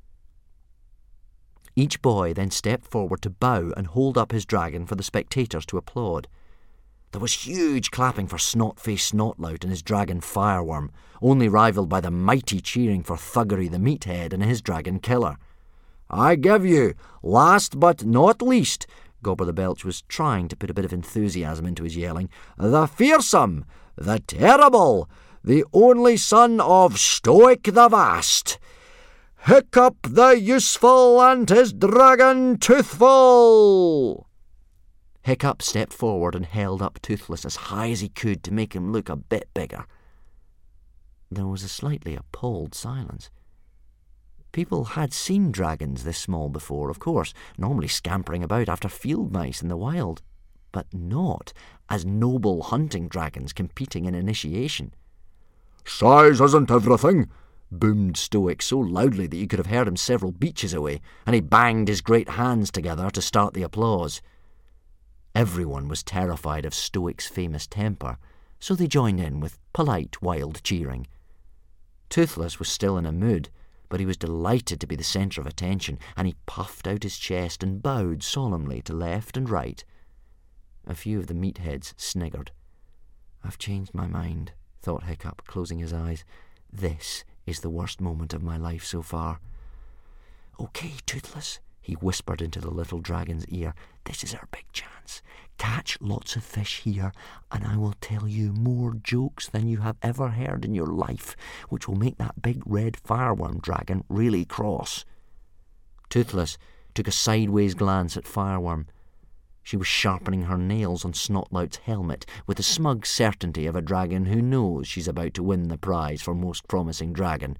Each boy then stepped forward to bow and hold up his dragon for the spectators to applaud. There was huge clapping for Snot-Faced Snotlout and his dragon Fireworm, only rivalled by the mighty cheering for Thuggery the Meathead and his dragon Killer. "I give you, last but not least," Gobber the Belch was trying to put a bit of enthusiasm into his yelling, "the fearsome, the terrible, the only son of Stoic the Vast, Hiccup the Useful and his dragon Toothful." Hiccup stepped forward and held up Toothless as high as he could to make him look a bit bigger. There was a slightly appalled silence. People had seen dragons this small before, of course, normally scampering about after field mice in the wild, but not as noble hunting dragons competing in initiation. "Size isn't everything," boomed Stoic so loudly that you could have heard him several beaches away, and he banged his great hands together to start the applause. Everyone was terrified of Stoic's famous temper, so they joined in with polite, wild cheering. Toothless was still in a mood, but he was delighted to be the centre of attention, and he puffed out his chest and bowed solemnly to left and right. A few of the meatheads sniggered. "I've changed my mind," thought Hiccup, closing his eyes. "This is the worst moment of my life so far." "Okay, Toothless," he whispered into the little dragon's ear. "This is our big chance. Catch lots of fish here, and I will tell you more jokes than you have ever heard in your life, which will make that big red fireworm dragon really cross." Toothless took a sideways glance at Fireworm. She was sharpening her nails on Snotlout's helmet with the smug certainty of a dragon who knows she's about to win the prize for most promising dragon.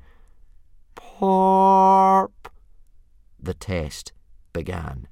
Porp! The test began.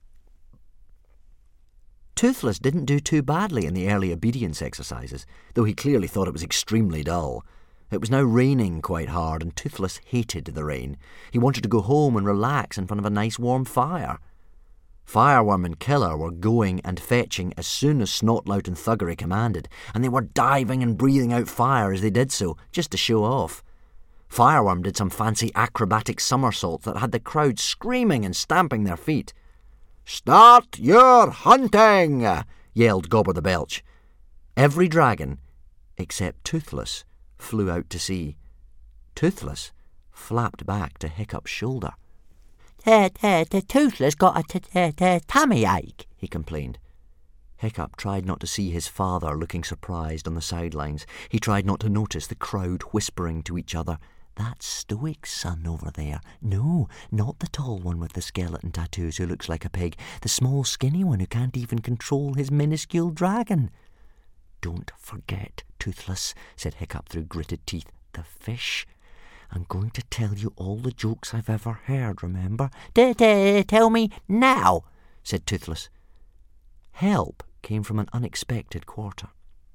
Toothless didn't do too badly in the early obedience exercises, though he clearly thought it was extremely dull. It was now raining quite hard, and Toothless hated the rain. He wanted to go home and relax in front of a nice warm fire. Fireworm and Killer were going and fetching as soon as Snotlout and Thuggery commanded, and they were diving and breathing out fire as they did so, just to show off. Fireworm did some fancy acrobatic somersaults that had the crowd screaming and stamping their feet. "Start your hunting!" yelled Gobber the Belch. Every dragon, except Toothless, flew out to sea. Toothless flapped back to Hiccup's shoulder. Toothless got a tummy ache, he complained. Hiccup tried not to see his father looking surprised on the sidelines. He tried not to notice the crowd whispering to each other, "That's Stoic's son over there. No, not the tall one with the skeleton tattoos who looks like a pig. The small skinny one who can't even control his minuscule dragon." "Don't forget, Toothless," said Hiccup through gritted teeth, "the fish. I'm going to tell you all the jokes I've ever heard, remember?" Tell me now," said Toothless. Help came from an unexpected quarter.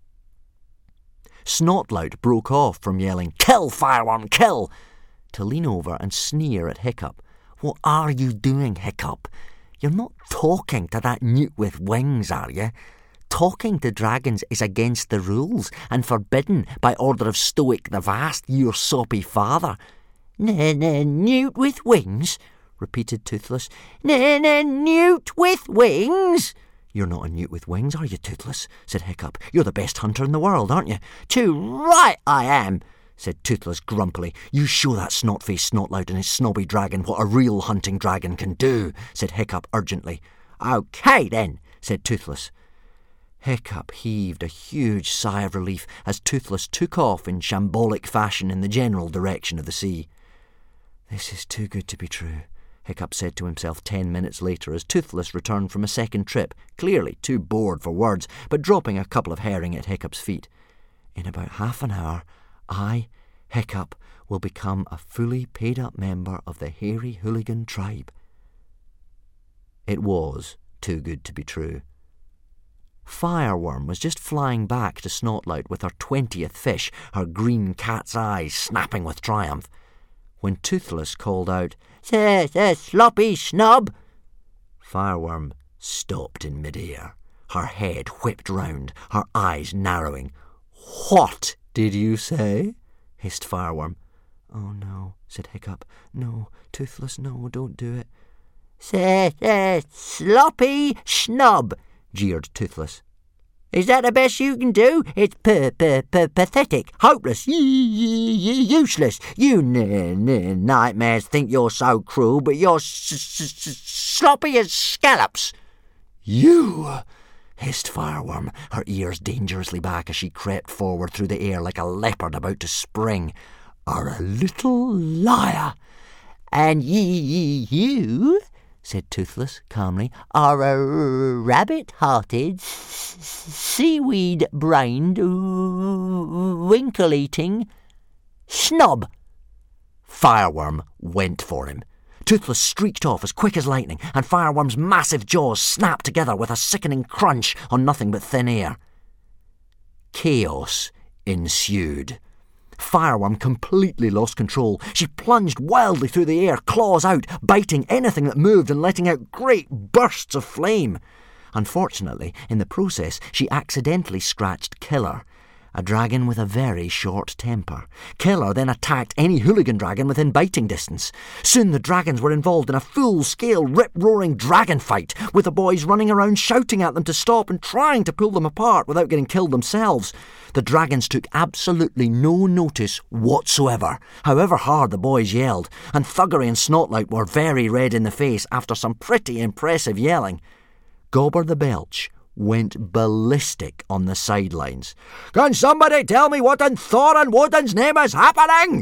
Snotlout broke off from yelling, "Kill, Fireworm, kill!" to lean over and sneer at Hiccup. "What are you doing, Hiccup? You're not talking to that newt with wings, are you? Talking to dragons is against the rules and forbidden by order of Stoic the Vast, your soppy father." Newt with wings?" repeated Toothless. Newt with wings? "You're not a newt with wings, are you, Toothless?" said Hiccup. "You're the best hunter in the world, aren't you?" "Too right I am," said Toothless grumpily. "You show that snot-faced Snotlout and his snobby dragon what a real hunting dragon can do," said Hiccup urgently. "OK, then," said Toothless. Hiccup heaved a huge sigh of relief as Toothless took off in shambolic fashion in the general direction of the sea. "This is too good to be true," Hiccup said to himself 10 minutes later as Toothless returned from a second trip, clearly too bored for words, but dropping a couple of herring at Hiccup's feet. "In about half an hour, I, Hiccup, will become a fully paid-up member of the Hairy Hooligan tribe." It was too good to be true. Fireworm was just flying back to Snotlout with her 20th fish, her green cat's eyes snapping with triumph, when Toothless called out, "Sloppy snub!" Fireworm stopped in mid-air, her head whipped round, her eyes narrowing. "What did you say?" hissed Fireworm. "Oh, no," said Hiccup. "No, Toothless, no, don't do it." "Sloppy snub," jeered Toothless. "Is that the best you can do? It's pathetic, hopeless, useless. You nightmares think you're so cruel, but you're sloppy as scallops." "You," hissed Fireworm, her ears dangerously back as she crept forward through the air like a leopard about to spring, "are a little liar." "And you," said Toothless calmly, "are a rabbit-hearted, seaweed-brained, winkle-eating snob." Fireworm went for him. Toothless streaked off as quick as lightning, and Fireworm's massive jaws snapped together with a sickening crunch on nothing but thin air. Chaos ensued. Fireworm completely lost control. She plunged wildly through the air, claws out, biting anything that moved and letting out great bursts of flame. Unfortunately, in the process, she accidentally scratched Killer, a dragon with a very short temper. Killer then attacked any hooligan dragon within biting distance. Soon the dragons were involved in a full-scale, rip-roaring dragon fight, with the boys running around shouting at them to stop and trying to pull them apart without getting killed themselves. The dragons took absolutely no notice whatsoever, however hard the boys yelled, and Thuggery and Snotlout were very red in the face after some pretty impressive yelling. Gobber the Belch went ballistic on the sidelines. "Can somebody tell me what in Thor and Woden's name is happening?"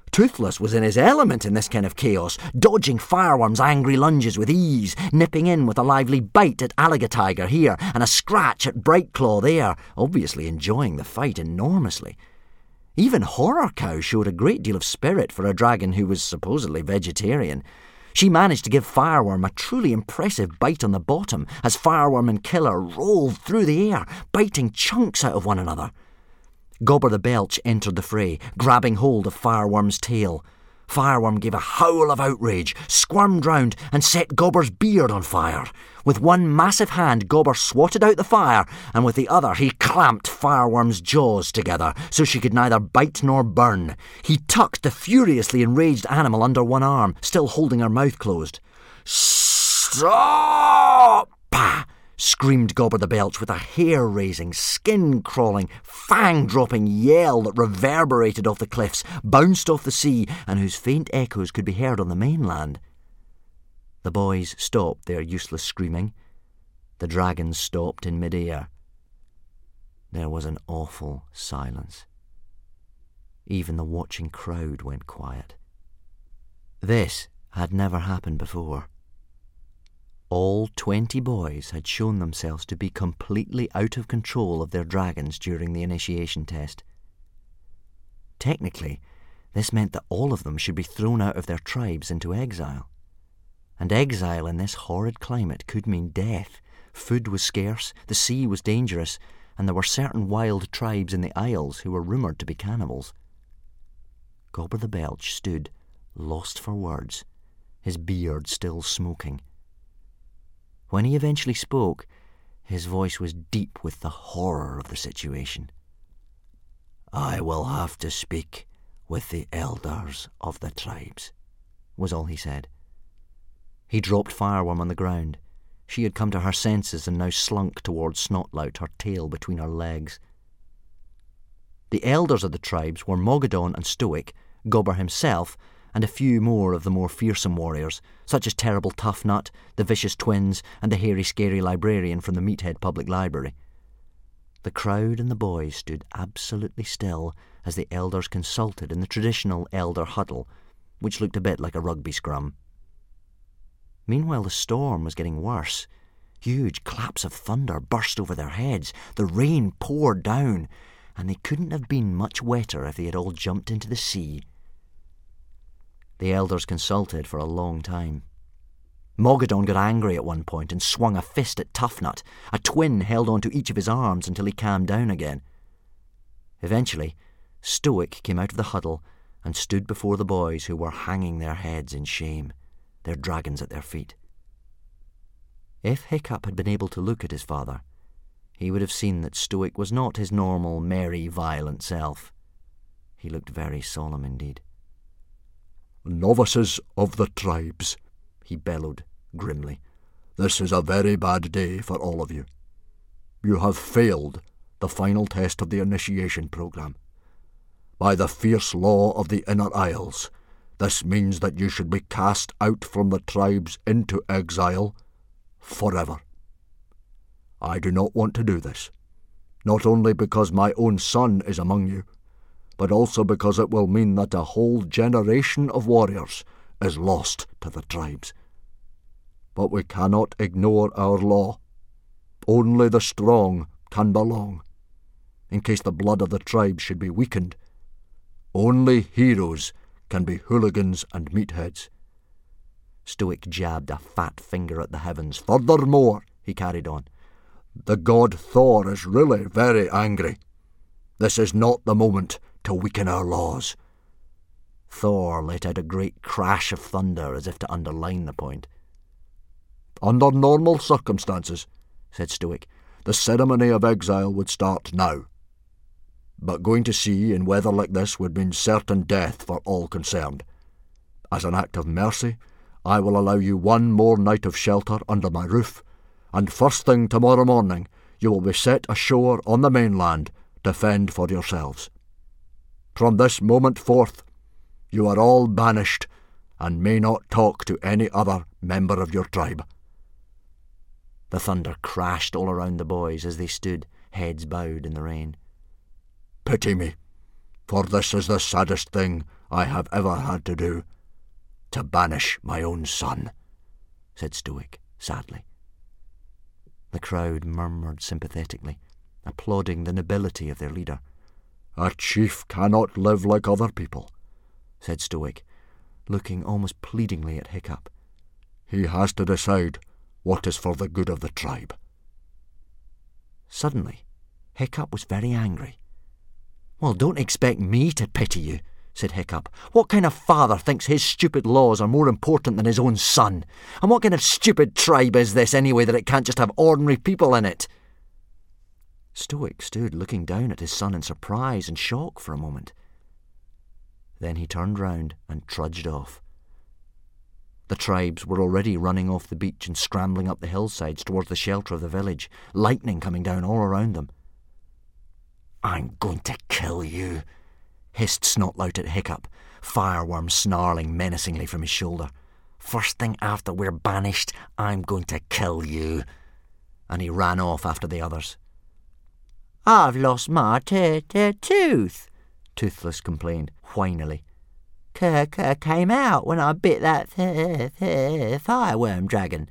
Toothless was in his element in this kind of chaos, dodging Fireworm's angry lunges with ease, nipping in with a lively bite at Alligator here and a scratch at Brightclaw there, obviously enjoying the fight enormously. Even Horror Cow showed a great deal of spirit for a dragon who was supposedly vegetarian. She managed to give Fireworm a truly impressive bite on the bottom as Fireworm and Killer rolled through the air, biting chunks out of one another. Gobber the Belch entered the fray, grabbing hold of Fireworm's tail. Fireworm gave a howl of outrage, squirmed round, and set Gobber's beard on fire. With one massive hand, Gobber swatted out the fire, and with the other he clamped Fireworm's jaws together so she could neither bite nor burn. He tucked the furiously enraged animal under one arm, still holding her mouth closed. "Stop!" screamed Gobber the Belch with a hair-raising, skin-crawling, fang-dropping yell that reverberated off the cliffs, bounced off the sea, and whose faint echoes could be heard on the mainland. The boys stopped their useless screaming. The dragons stopped in mid-air. There was an awful silence. Even the watching crowd went quiet. This had never happened before. All 20 boys had shown themselves to be completely out of control of their dragons during the initiation test. Technically, this meant that all of them should be thrown out of their tribes into exile. And exile in this horrid climate could mean death. Food was scarce, the sea was dangerous, and there were certain wild tribes in the Isles who were rumoured to be cannibals. Gobber the Belch stood, lost for words, his beard still smoking. When he eventually spoke, his voice was deep with the horror of the situation. "I will have to speak with the elders of the tribes," was all he said. He dropped Fireworm on the ground. She had come to her senses and now slunk towards Snotlout, her tail between her legs. The elders of the tribes were Mogadon and Stoic, Gobber himself, and a few more of the more fearsome warriors, such as Terrible Tough Nut, the Vicious Twins, and the hairy scary librarian from the Meathead Public Library. The crowd and the boys stood absolutely still as the elders consulted in the traditional elder huddle, which looked a bit like a rugby scrum. Meanwhile, the storm was getting worse. Huge claps of thunder burst over their heads, the rain poured down, and they couldn't have been much wetter if they had all jumped into the sea. The elders consulted for a long time. Mogadon got angry at one point and swung a fist at Toughnut. A twin held onto each of his arms until he calmed down again. Eventually, Stoic came out of the huddle and stood before the boys who were hanging their heads in shame, their dragons at their feet. If Hiccup had been able to look at his father, he would have seen that Stoic was not his normal, merry, violent self. He looked very solemn indeed. "Novices of the tribes," he bellowed grimly, "this is a very bad day for all of you. You have failed the final test of the initiation program. By the fierce law of the Inner Isles, this means that you should be cast out from the tribes into exile forever. I do not want to do this, not only because my own son is among you, but also because it will mean that a whole generation of warriors is lost to the tribes. But we cannot ignore our law. Only the strong can belong. In case the blood of the tribes should be weakened, only heroes can be hooligans and meatheads." Stoic jabbed a fat finger at the heavens. "Furthermore," he carried on, "the god Thor is really very angry. This is not the moment to weaken our laws." Thor let out a great crash of thunder as if to underline the point. "Under normal circumstances," said Stoic, "the ceremony of exile would start now. But going to sea in weather like this would mean certain death for all concerned. As an act of mercy, I will allow you one more night of shelter under my roof, and first thing tomorrow morning you will be set ashore on the mainland to fend for yourselves. From this moment forth, you are all banished and may not talk to any other member of your tribe." The thunder crashed all around the boys as they stood, heads bowed in the rain. "Pity me," for this is the saddest thing I have ever had to do, to banish my own son," said Stoic sadly. The crowd murmured sympathetically, applauding the nobility of their leader. "A chief cannot live like other people," said Stoic, looking almost pleadingly at Hiccup. "He has to decide what is for the good of the tribe." Suddenly, Hiccup was very angry. "Well, don't expect me to pity you," said Hiccup. "What kind of father thinks his stupid laws are more important than his own son? And what kind of stupid tribe is this anyway that it can't just have ordinary people in it?" Stoic stood looking down at his son in surprise and shock for a moment. Then he turned round and trudged off. The tribes were already running off the beach and scrambling up the hillsides towards the shelter of the village, lightning coming down all around them. "I'm going to kill you," hissed Snotlout at Hiccup, Fireworm snarling menacingly from his shoulder. "First thing after we're banished, I'm going to kill you." And he ran off after the others. "I've lost my tooth," Toothless complained, whinily. Came out when I bit that fireworm dragon."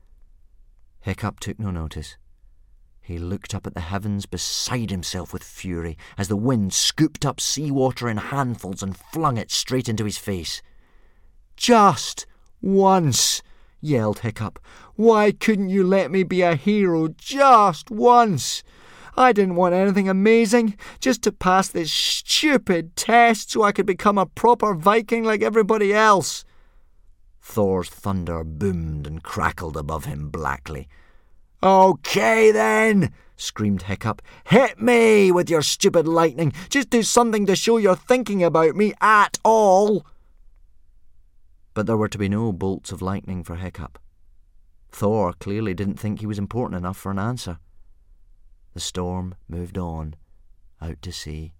Hiccup took no notice. He looked up at the heavens beside himself with fury as the wind scooped up seawater in handfuls and flung it straight into his face. "Just once," yelled Hiccup. "Why couldn't you let me be a hero just once? I didn't want anything amazing, just to pass this stupid test so I could become a proper Viking like everybody else." Thor's thunder boomed and crackled above him blackly. "Okay then," screamed Hiccup. "Hit me with your stupid lightning. Just do something to show you're thinking about me at all." But there were to be no bolts of lightning for Hiccup. Thor clearly didn't think he was important enough for an answer. The storm moved on, out to sea.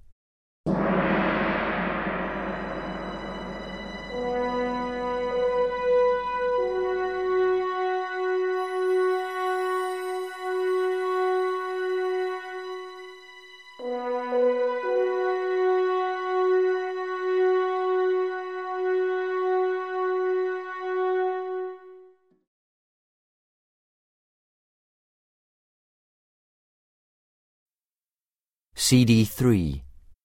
CD 3.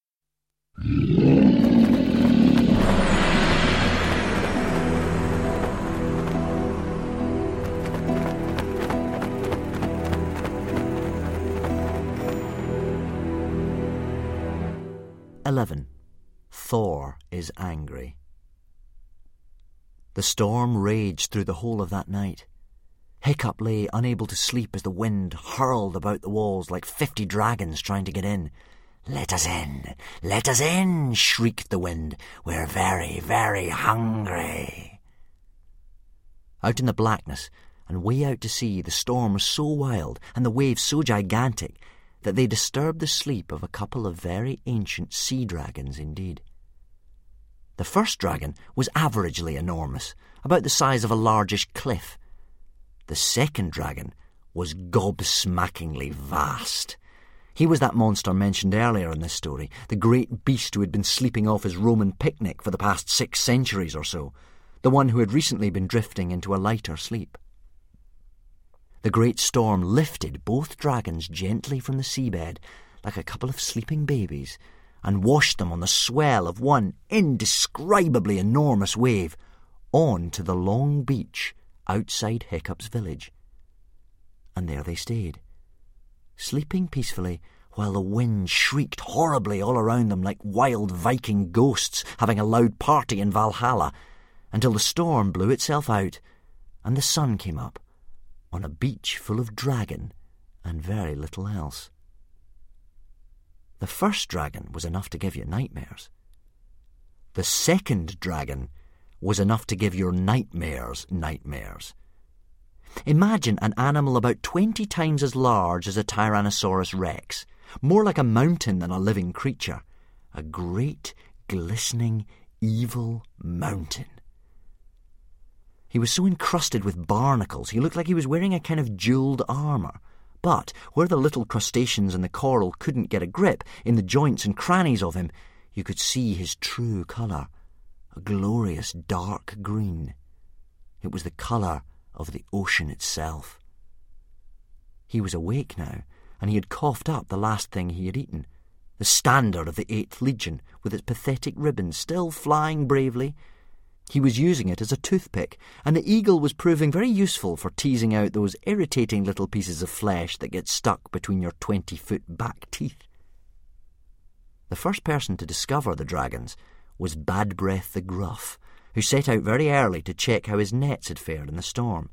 Thor is angry. The storm raged through the whole of that night. Hiccup lay unable to sleep as the wind hurled about the walls like 50 dragons trying to get in. "Let us in! Let us in!" shrieked the wind. "We're very, very hungry." Out in the blackness and way out to sea, the storm was so wild and the waves so gigantic that they disturbed the sleep of a couple of very ancient sea dragons indeed. The first dragon was averagely enormous, about the size of a largish cliff. The second dragon was gobsmackingly vast. He was that monster mentioned earlier in this story, the great beast who had been sleeping off his Roman picnic for the past 6 centuries or so, the one who had recently been drifting into a lighter sleep. The great storm lifted both dragons gently from the seabed like a couple of sleeping babies and washed them on the swell of one indescribably enormous wave on to the long beach outside Hiccup's village. And there they stayed, sleeping peacefully while the wind shrieked horribly all around them like wild Viking ghosts having a loud party in Valhalla, until the storm blew itself out and the sun came up on a beach full of dragon and very little else. The first dragon was enough to give you nightmares. The second dragon was enough to give your nightmares nightmares. Imagine an animal about 20 times as large as a Tyrannosaurus rex, more like a mountain than a living creature. A great, glistening, evil mountain. He was so encrusted with barnacles he looked like he was wearing a kind of jewelled armour. But where the little crustaceans and the coral couldn't get a grip, in the joints and crannies of him, you could see his true colour, a glorious dark green. It was the colour of the ocean itself. He was awake now, and he had coughed up the last thing he had eaten, the standard of the 8th Legion, with its pathetic ribbons still flying bravely. He was using it as a toothpick, and the eagle was proving very useful for teasing out those irritating little pieces of flesh that get stuck between your 20-foot back teeth. The first person to discover the dragons was Bad Breath the Gruff, who set out very early to check how his nets had fared in the storm.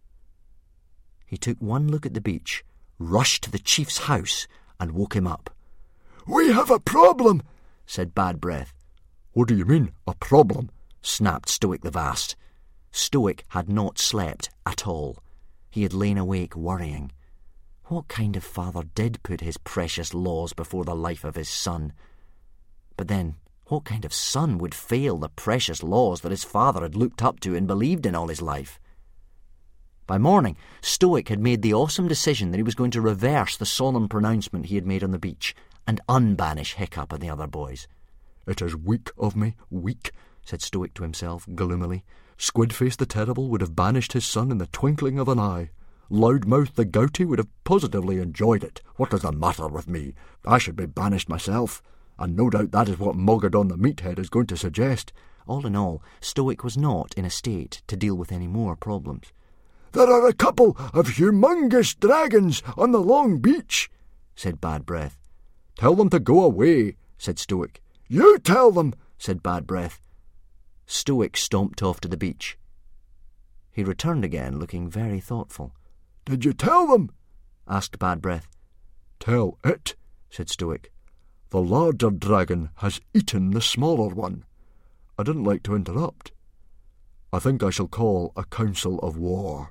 He took one look at the beach, rushed to the chief's house, and woke him up. "We have a problem," said Bad Breath. "What do you mean, a problem?" snapped Stoic the Vast. Stoic had not slept at all. He had lain awake worrying. What kind of father did put his precious laws before the life of his son? But then, what kind of son would fail the precious laws that his father had looked up to and believed in all his life? By morning, Stoic had made the awesome decision that he was going to reverse the solemn pronouncement he had made on the beach and unbanish Hiccup and the other boys. "It is weak of me, weak," said Stoic to himself gloomily. "Squidface the Terrible would have banished his son in the twinkling of an eye. Loudmouth the Gouty would have positively enjoyed it. What is the matter with me? I should be banished myself, and no doubt that is what Mogadon the Meathead is going to suggest." All in all, Stoic was not in a state to deal with any more problems. "There are a couple of humongous dragons on the long beach," said Bad Breath. "Tell them to go away," said Stoic. "You tell them," said Bad Breath. Stoic stomped off to the beach. He returned again, looking very thoughtful. "Did you tell them?" asked Bad Breath. "Tell it," said Stoic. "The larger dragon has eaten the smaller one. I didn't like to interrupt. I think I shall call a council of war."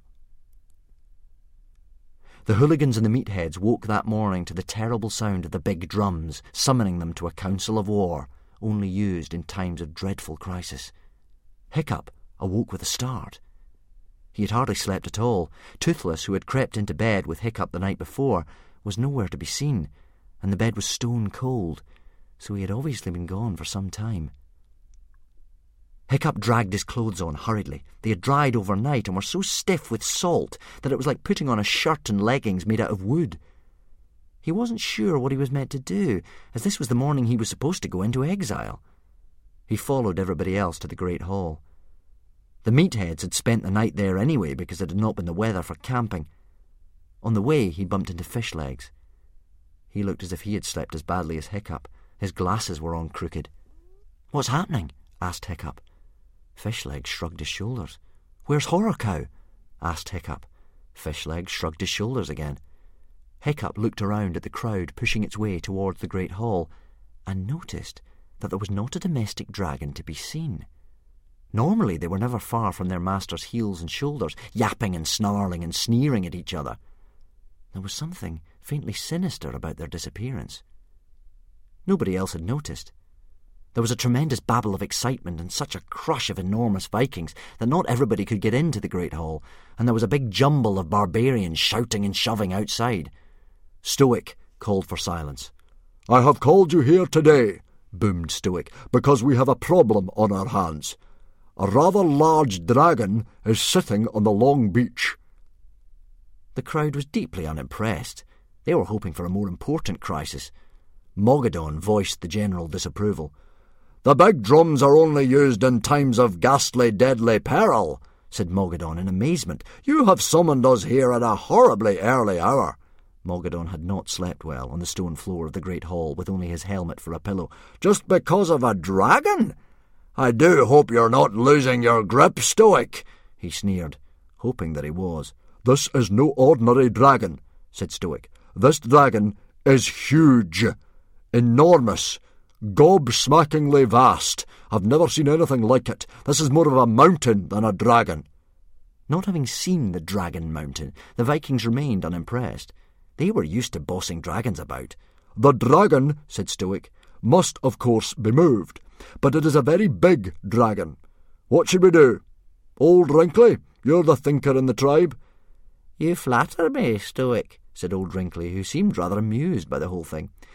The hooligans and the meatheads woke that morning to the terrible sound of the big drums, summoning them to a council of war, only used in times of dreadful crisis. Hiccup awoke with a start. He had hardly slept at all. Toothless, who had crept into bed with Hiccup the night before, was nowhere to be seen, and the bed was stone cold, so he had obviously been gone for some time. Hiccup dragged his clothes on hurriedly. They had dried overnight and were so stiff with salt that it was like putting on a shirt and leggings made out of wood. He wasn't sure what he was meant to do, as this was the morning he was supposed to go into exile. He followed everybody else to the great hall. The meatheads had spent the night there anyway because it had not been the weather for camping. On the way, he bumped into Fishlegs. He looked as if he had slept as badly as Hiccup. His glasses were on crooked. "What's happening?" asked Hiccup. Fishlegs shrugged his shoulders. "Where's Horror Cow?" asked Hiccup. Fishlegs shrugged his shoulders again. Hiccup looked around at the crowd pushing its way towards the great hall and noticed that there was not a domestic dragon to be seen. Normally they were never far from their master's heels and shoulders, yapping and snarling and sneering at each other. There was something faintly sinister about their disappearance. Nobody else had noticed. There was a tremendous babble of excitement and such a crush of enormous Vikings that not everybody could get into the great hall, and there was a big jumble of barbarians shouting and shoving outside. Stoic called for silence. "I have called you here today," boomed Stoic, "because we have a problem on our hands. A rather large dragon is sitting on the long beach." The crowd was deeply unimpressed. They were hoping for a more important crisis. Mogadon voiced the general disapproval. "The big drums are only used in times of ghastly, deadly peril," said Mogadon in amazement. "You have summoned us here at a horribly early hour." Mogadon had not slept well on the stone floor of the great hall with only his helmet for a pillow. "Just because of a dragon? I do hope you're not losing your grip, Stoic," he sneered, hoping that he was. "This is no ordinary dragon," said Stoic. "This dragon is huge, enormous, gobsmackingly vast. I've never seen anything like it. This is more of a mountain than a dragon." Not having seen the Dragon Mountain, the Vikings remained unimpressed. They were used to bossing dragons about. "The dragon," said Stoic, "must, of course, be moved, but it is a very big dragon. What should we do? Old Wrinkly, you're the thinker in the tribe." "You flatter me, Stoic," said Old Wrinkly, who seemed rather amused by the whole thing.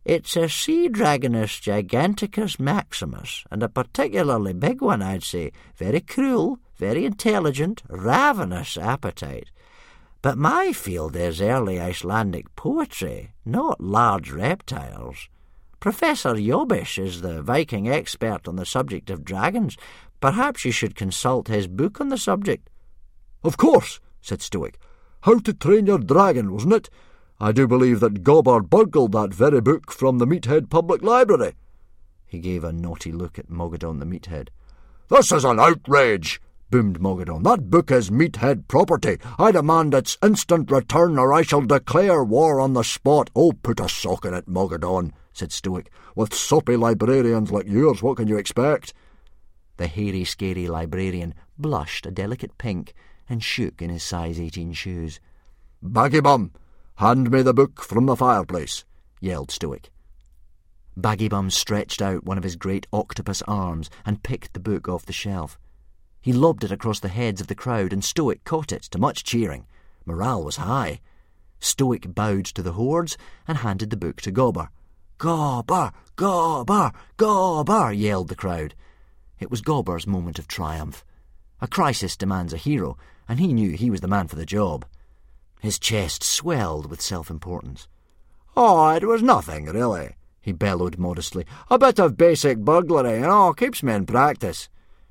It's a sea dragonus giganticus maximus, and a particularly big one, I'd say. Very cruel, very intelligent, ravenous appetite. But my field is early Icelandic poetry, not large reptiles. Professor Jobish is the Viking expert on the subject of dragons. Perhaps you should consult his book on the subject. Of course, said Stoic. How to Train Your Dragon, wasn't it? I do believe that Gobber burgled that very book from the Meathead Public Library. He gave a naughty look at Mogadon the Meathead. This is an outrage, boomed Mogadon. That book is Meathead property. I demand its instant return, or I shall declare war on the spot. Oh, put a sock in it, Mogadon, said Stoic. With soppy librarians like yours, what can you expect? The hairy, scary librarian blushed a delicate pink and shook in his size 18 shoes. Baggy Bum, hand me the book from the fireplace, yelled Stoic. Baggy Bum stretched out one of his great octopus arms and picked the book off the shelf. He lobbed it across the heads of the crowd, and Stoic caught it, to much cheering. Morale was high. Stoic bowed to the hordes and handed the book to Gobber. "Gobber! Gobber! Gobber!" yelled the crowd. It was Gobber's moment of triumph. A crisis demands a hero, and he knew he was the man for the job. His chest swelled with self-importance. "Oh, it was nothing, really," he bellowed modestly. "A bit of basic burglary, keeps me in practice."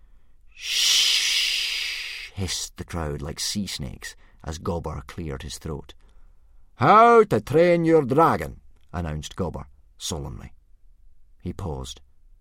"Shh!" hissed the crowd like sea snakes as Gobber cleared his throat. "How to Train Your Dragon," announced Gobber solemnly. He paused.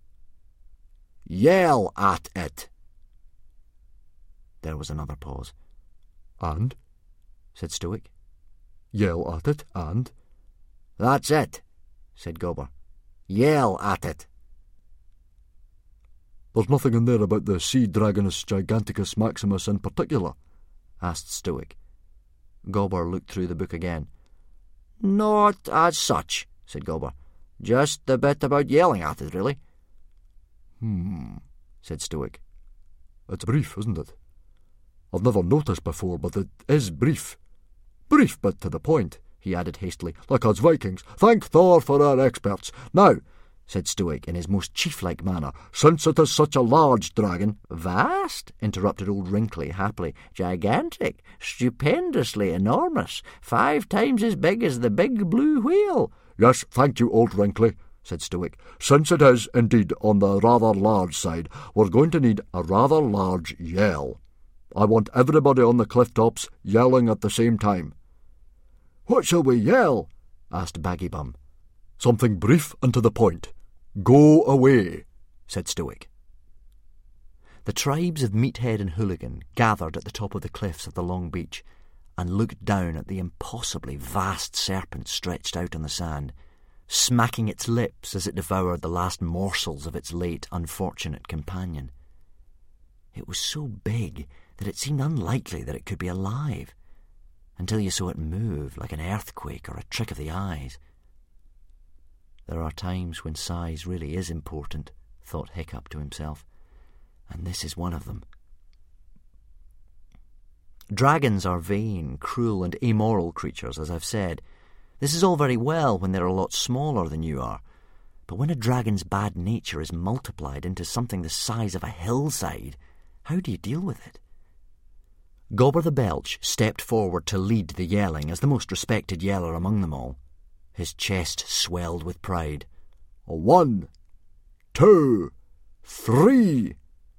"Yell at it." There was another pause. "And?" said Stoic. "Yell at it, and?" "That's it," said Gobber. "Yell at it." "There's nothing in there about the Sea Dragonus Giganticus Maximus in particular?" asked Stoic. Gobber looked through the book again. "Not as such," said Gobber. "Just the bit about yelling at it, really." Said Stoic. "It's brief, isn't it? I've never noticed before, but it is brief. Brief, but to the point," he added hastily, "like us Vikings. Thank Thor for our experts. Now," said Stoic in his most chief-like manner, "since it is such a large dragon—" "Vast," interrupted old Wrinkly happily. "Gigantic, stupendously enormous, 5 times as big as the big blue whale." "Yes, thank you, old Wrinkly," said Stoic. "Since it is, indeed, on the rather large side, we're going to need a rather large yell. I want everybody on the cliff tops yelling at the same time." "What shall we yell?" asked Baggy Bum. "Something brief and to the point. Go away," said Stoic. The tribes of Meathead and Hooligan gathered at the top of the cliffs of the long beach and looked down at the impossibly vast serpent stretched out on the sand, smacking its lips as it devoured the last morsels of its late unfortunate companion. It was so big that it seemed unlikely that it could be alive, until you saw it move like an earthquake or a trick of the eyes. There are times when size really is important, thought Hiccup to himself, and this is one of them. Dragons are vain, cruel, and amoral creatures, as I've said. This is all very well when they're a lot smaller than you are, but when a dragon's bad nature is multiplied into something the size of a hillside, how do you deal with it? Gobber the Belch stepped forward to lead the yelling as the most respected yeller among them all. His chest swelled with pride. 1, 2, 3.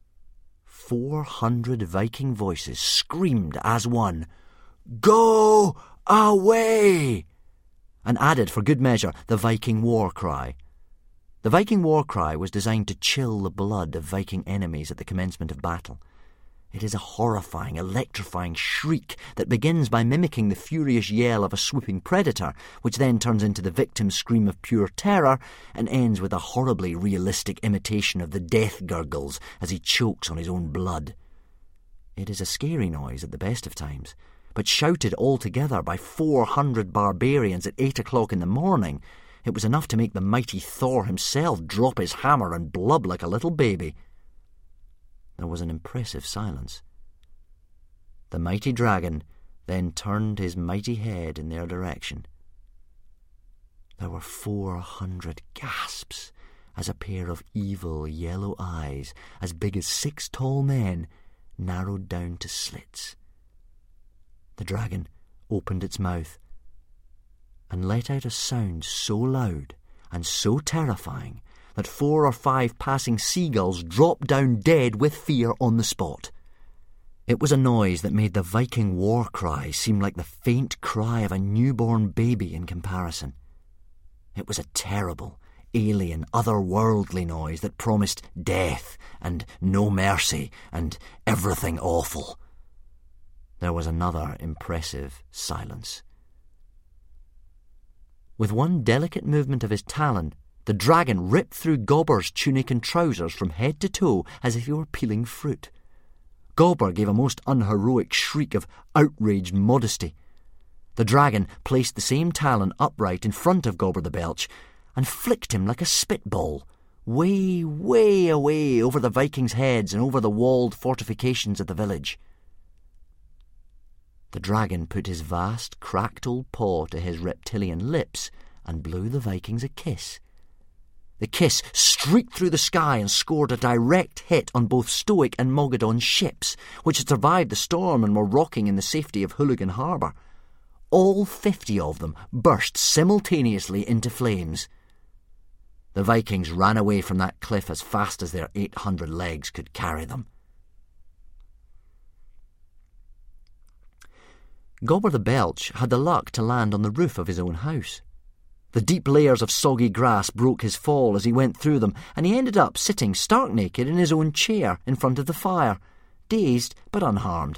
400 Viking voices screamed as one, "Go away!" and added, for good measure, the Viking war cry. The Viking war cry was designed to chill the blood of Viking enemies at the commencement of battle. It is a horrifying, electrifying shriek that begins by mimicking the furious yell of a swooping predator, which then turns into the victim's scream of pure terror and ends with a horribly realistic imitation of the death gurgles as he chokes on his own blood. It is a scary noise at the best of times, but shouted all together by 400 barbarians at 8 o'clock in the morning, it was enough to make the mighty Thor himself drop his hammer and blub like a little baby. There was an impressive silence. The mighty dragon then turned his mighty head in their direction. There were 400 gasps as a pair of evil yellow eyes, as big as 6 tall men, narrowed down to slits. The dragon opened its mouth and let out a sound so loud and so terrifying that 4 or 5 passing seagulls dropped down dead with fear on the spot. It was a noise that made the Viking war cry seem like the faint cry of a newborn baby in comparison. It was a terrible, alien, otherworldly noise that promised death and no mercy and everything awful. There was another impressive silence. With one delicate movement of his talon, the dragon ripped through Gobber's tunic and trousers from head to toe as if he were peeling fruit. Gobber gave a most unheroic shriek of outraged modesty. The dragon placed the same talon upright in front of Gobber the Belch and flicked him like a spitball, way, way away over the Vikings' heads and over the walled fortifications of the village. The dragon put his vast, cracked old paw to his reptilian lips and blew the Vikings a kiss. The kiss streaked through the sky and scored a direct hit on both Stoic and Mogadon's ships, which had survived the storm and were rocking in the safety of Hooligan Harbour. All 50 of them burst simultaneously into flames. The Vikings ran away from that cliff as fast as their 800 legs could carry them. Gobber the Belch had the luck to land on the roof of his own house. The deep layers of soggy grass broke his fall as he went through them, and he ended up sitting stark naked in his own chair in front of the fire, dazed but unharmed.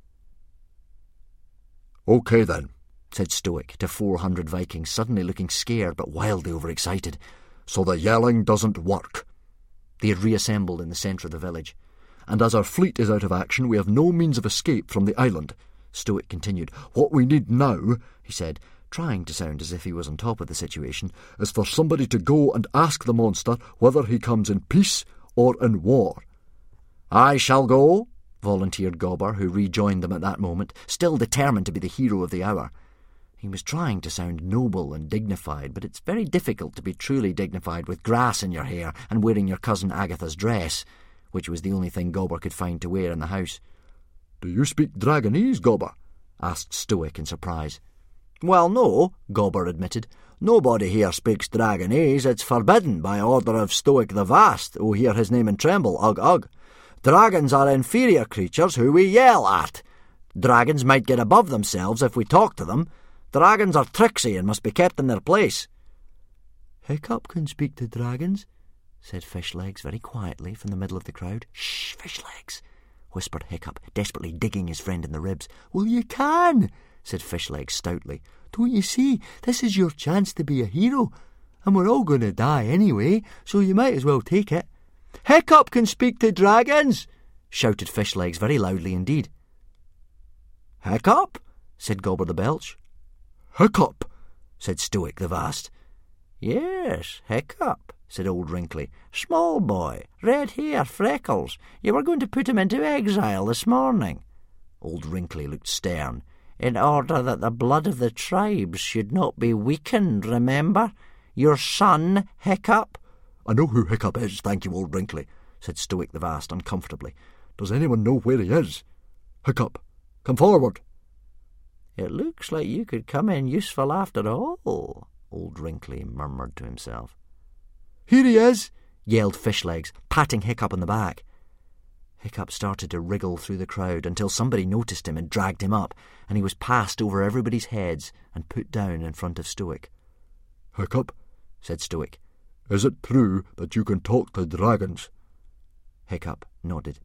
"OK then," said Stoic to 400 Vikings, suddenly looking scared but wildly overexcited. "So the yelling doesn't work." They had reassembled in the centre of the village. "And as our fleet is out of action, we have no means of escape from the island," Stoic continued. "What we need now," he said, trying to sound as if he was on top of the situation, "is for somebody to go and ask the monster whether he comes in peace or in war." "I shall go," volunteered Gobber, who rejoined them at that moment, still determined to be the hero of the hour. He was trying to sound noble and dignified, but it's very difficult to be truly dignified with grass in your hair and wearing your cousin Agatha's dress, which was the only thing Gobber could find to wear in the house. "Do you speak Dragonese, Gobber?" asked Stoic in surprise. "Well, no," Gobber admitted. "Nobody here speaks Dragonese. It's forbidden by order of Stoic the Vast, who hear his name and tremble, ugh ugh. Dragons are inferior creatures who we yell at. Dragons might get above themselves if we talk to them. Dragons are tricksy and must be kept in their place." "Hiccup can speak to dragons," said Fishlegs very quietly from the middle of the crowd. "Shh, Fishlegs," whispered Hiccup, desperately digging his friend in the ribs. "Well, you can," said Fishlegs stoutly. "Don't you see, this is your chance to be a hero, and we're all going to die anyway, so you might as well take it." "Hiccup can speak to dragons," shouted Fishlegs very loudly indeed. "Hiccup?" said Gobber the Belch. "Hiccup," said Stoic the Vast. "Yes, Hiccup," said Old Wrinkly. "Small boy, red hair, freckles. You were going to put him into exile this morning." Old Wrinkly looked stern. "In order that the blood of the tribes should not be weakened, remember? Your son, Hiccup." "I know who Hiccup is, thank you, Old Wrinkly," said Stoic the Vast uncomfortably. "Does anyone know where he is? Hiccup, come forward." "It looks like you could come in useful after all," Old Wrinkly murmured to himself. "Here he is," yelled Fishlegs, patting Hiccup on the back. Hiccup started to wriggle through the crowd until somebody noticed him and dragged him up, and he was passed over everybody's heads and put down in front of Stoic. "Hiccup," said Stoic, "is it true that you can talk to dragons?" Hiccup nodded.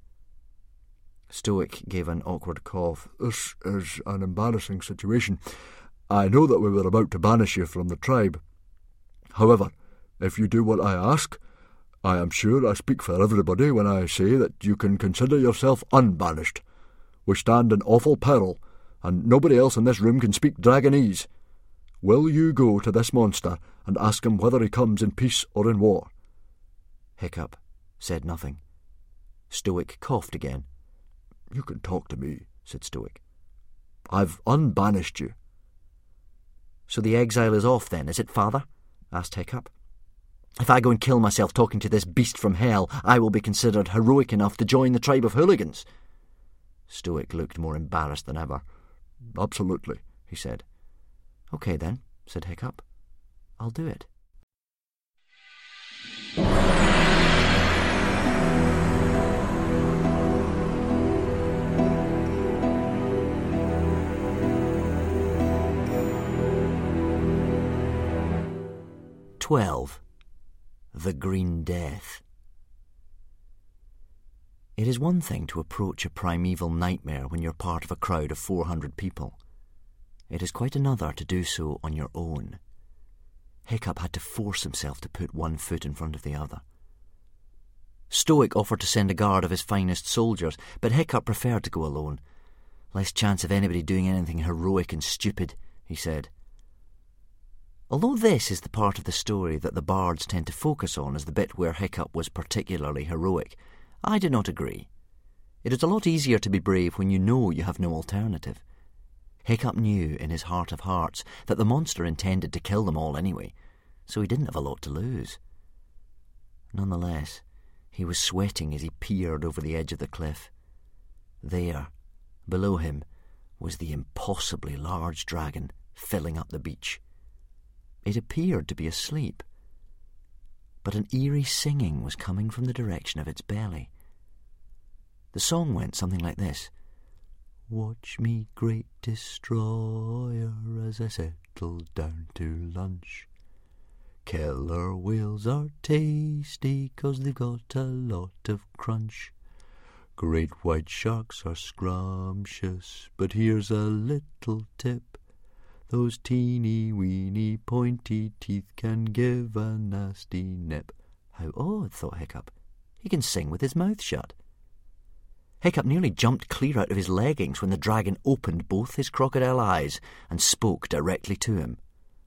Stoic gave an awkward cough. "This is an embarrassing situation. I know that we were about to banish you from the tribe. However, if you do what I ask, I am sure I speak for everybody when I say that you can consider yourself unbanished. We stand in awful peril, and nobody else in this room can speak Dragonese. Will you go to this monster and ask him whether he comes in peace or in war?" Hiccup said nothing. Stoic coughed again. "You can talk to me," said Stoic. "I've unbanished you." "So the exile is off then, is it, Father?" asked Hiccup. "If I go and kill myself talking to this beast from hell, I will be considered heroic enough to join the tribe of hooligans." Stoic looked more embarrassed than ever. "Absolutely," he said. "Okay then," said Hiccup. "I'll do it." "12. The Green Death." It is one thing to approach a primeval nightmare when you're part of a crowd of 400 people. It is quite another to do so on your own. Hiccup had to force himself to put one foot in front of the other. Stoic offered to send a guard of his finest soldiers, but Hiccup preferred to go alone. "Less chance of anybody doing anything heroic and stupid," he said. Although this is the part of the story that the bards tend to focus on as the bit where Hiccup was particularly heroic, I do not agree. It is a lot easier to be brave when you know you have no alternative. Hiccup knew in his heart of hearts that the monster intended to kill them all anyway, so he didn't have a lot to lose. Nonetheless, he was sweating as he peered over the edge of the cliff. There, below him, was the impossibly large dragon filling up the beach. It appeared to be asleep, but an eerie singing was coming from the direction of its belly. The song went something like this. "Watch me, great destroyer, as I settle down to lunch. Killer whales are tasty 'cause they've got a lot of crunch. Great white sharks are scrumptious, but here's a little tip. Those teeny-weeny pointy teeth can give a nasty nip." How odd, thought Hiccup. He can sing with his mouth shut. Hiccup nearly jumped clear out of his leggings when the dragon opened both his crocodile eyes and spoke directly to him.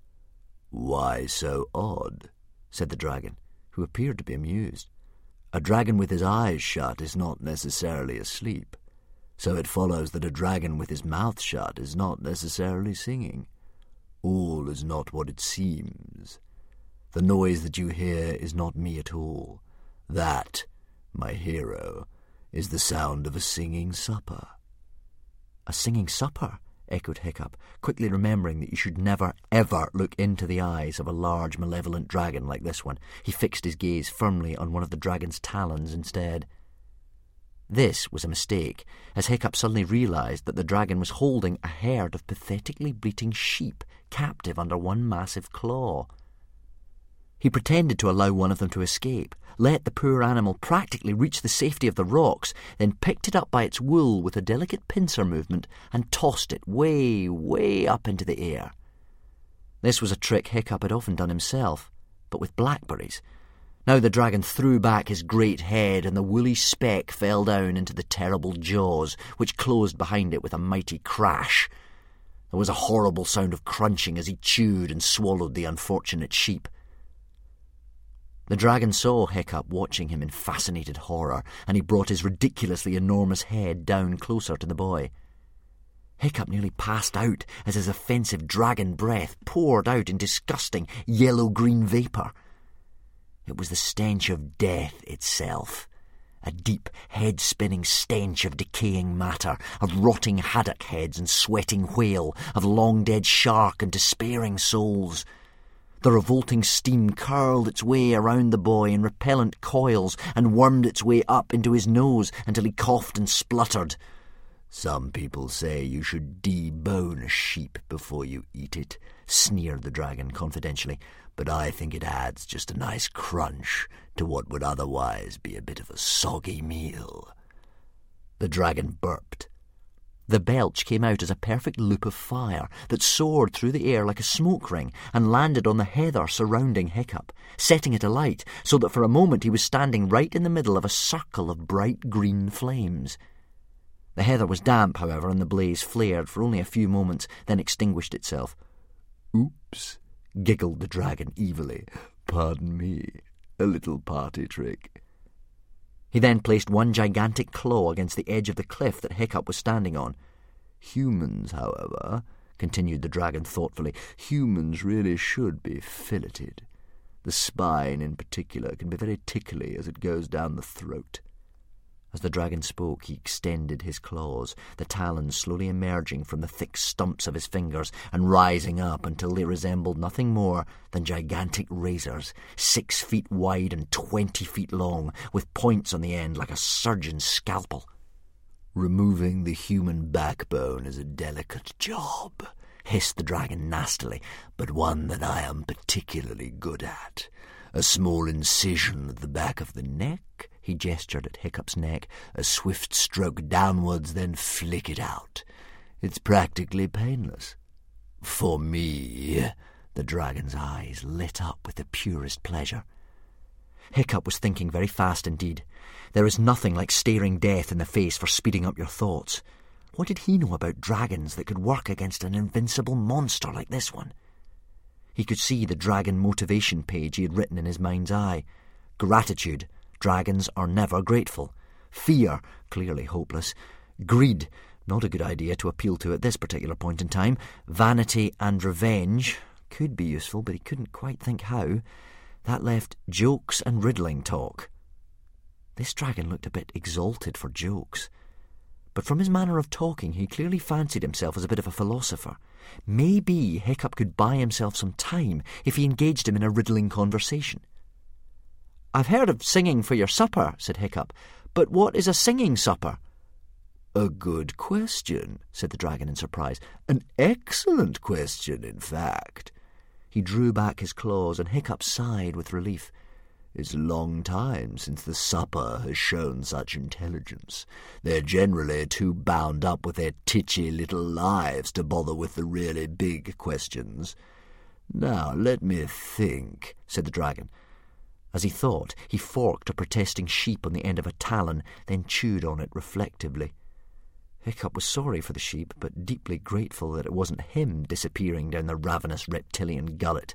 "Why so odd?" said the dragon, who appeared to be amused. "A dragon with his eyes shut is not necessarily asleep. So it follows that a dragon with his mouth shut is not necessarily singing. All is not what it seems. The noise that you hear is not me at all. That, my hero, is the sound of a singing supper." "A singing supper?" echoed Hiccup, quickly remembering that you should never, ever look into the eyes of a large, malevolent dragon like this one. He fixed his gaze firmly on one of the dragon's talons instead. This was a mistake, as Hiccup suddenly realised that the dragon was holding a herd of pathetically bleating sheep captive under one massive claw. He pretended to allow one of them to escape, let the poor animal practically reach the safety of the rocks, then picked it up by its wool with a delicate pincer movement and tossed it way, way up into the air. This was a trick Hiccup had often done himself, but with blackberries. Now the dragon threw back his great head and the woolly speck fell down into the terrible jaws, which closed behind it with a mighty crash. There was a horrible sound of crunching as he chewed and swallowed the unfortunate sheep. The dragon saw Hiccup watching him in fascinated horror, and he brought his ridiculously enormous head down closer to the boy. Hiccup nearly passed out as his offensive dragon breath poured out in disgusting yellow-green vapour. It was the stench of death itself, a deep, head-spinning stench of decaying matter, of rotting haddock heads and sweating whale, of long-dead shark and despairing souls. The revolting steam curled its way around the boy in repellent coils and wormed its way up into his nose until he coughed and spluttered. "Some people say you should debone a sheep before you eat it," sneered the dragon confidentially, "but I think it adds just a nice crunch to what would otherwise be a bit of a soggy meal." The dragon burped. The belch came out as a perfect loop of fire that soared through the air like a smoke ring and landed on the heather surrounding Hiccup, setting it alight so that for a moment he was standing right in the middle of a circle of bright green flames. The heather was damp, however, and the blaze flared for only a few moments, then extinguished itself. "Oops," giggled the dragon evilly. "Pardon me, a little party trick." He then placed one gigantic claw against the edge of the cliff that Hiccup was standing on. "Humans, however," continued the dragon thoughtfully, "humans really should be filleted. The spine, in particular, can be very tickly as it goes down the throat." As the dragon spoke, he extended his claws, the talons slowly emerging from the thick stumps of his fingers and rising up until they resembled nothing more than gigantic razors, 6 feet wide and 20 feet long, with points on the end like a surgeon's scalpel. "Removing the human backbone is a delicate job," hissed the dragon nastily, "but one that I am particularly good at. A small incision at the back of the neck," he gestured at Hiccup's neck, "a swift stroke downwards, then flick it out. It's practically painless. For me." The dragon's eyes lit up with the purest pleasure. Hiccup was thinking very fast indeed. There is nothing like staring death in the face for speeding up your thoughts. What did he know about dragons that could work against an invincible monster like this one? He could see the dragon motivation page he had written in his mind's eye. Gratitude. Dragons are never grateful. Fear. Clearly hopeless. Greed. Not a good idea to appeal to at this particular point in time. Vanity and revenge. Could be useful, but he couldn't quite think how. That left jokes and riddling talk. This dragon looked a bit exalted for jokes. But from his manner of talking, he clearly fancied himself as a bit of a philosopher. Maybe Hiccup could buy himself some time if he engaged him in a riddling conversation. "I've heard of singing for your supper," said Hiccup, "but what is a singing supper?" "A good question," said the dragon in surprise. "An excellent question, in fact." He drew back his claws, and Hiccup sighed with relief. "It's a long time since the supper has shown such intelligence. They're generally too bound up with their titchy little lives to bother with the really big questions. Now, let me think," said the dragon. As he thought, he forked a protesting sheep on the end of a talon, then chewed on it reflectively. Hiccup was sorry for the sheep, but deeply grateful that it wasn't him disappearing down the ravenous reptilian gullet.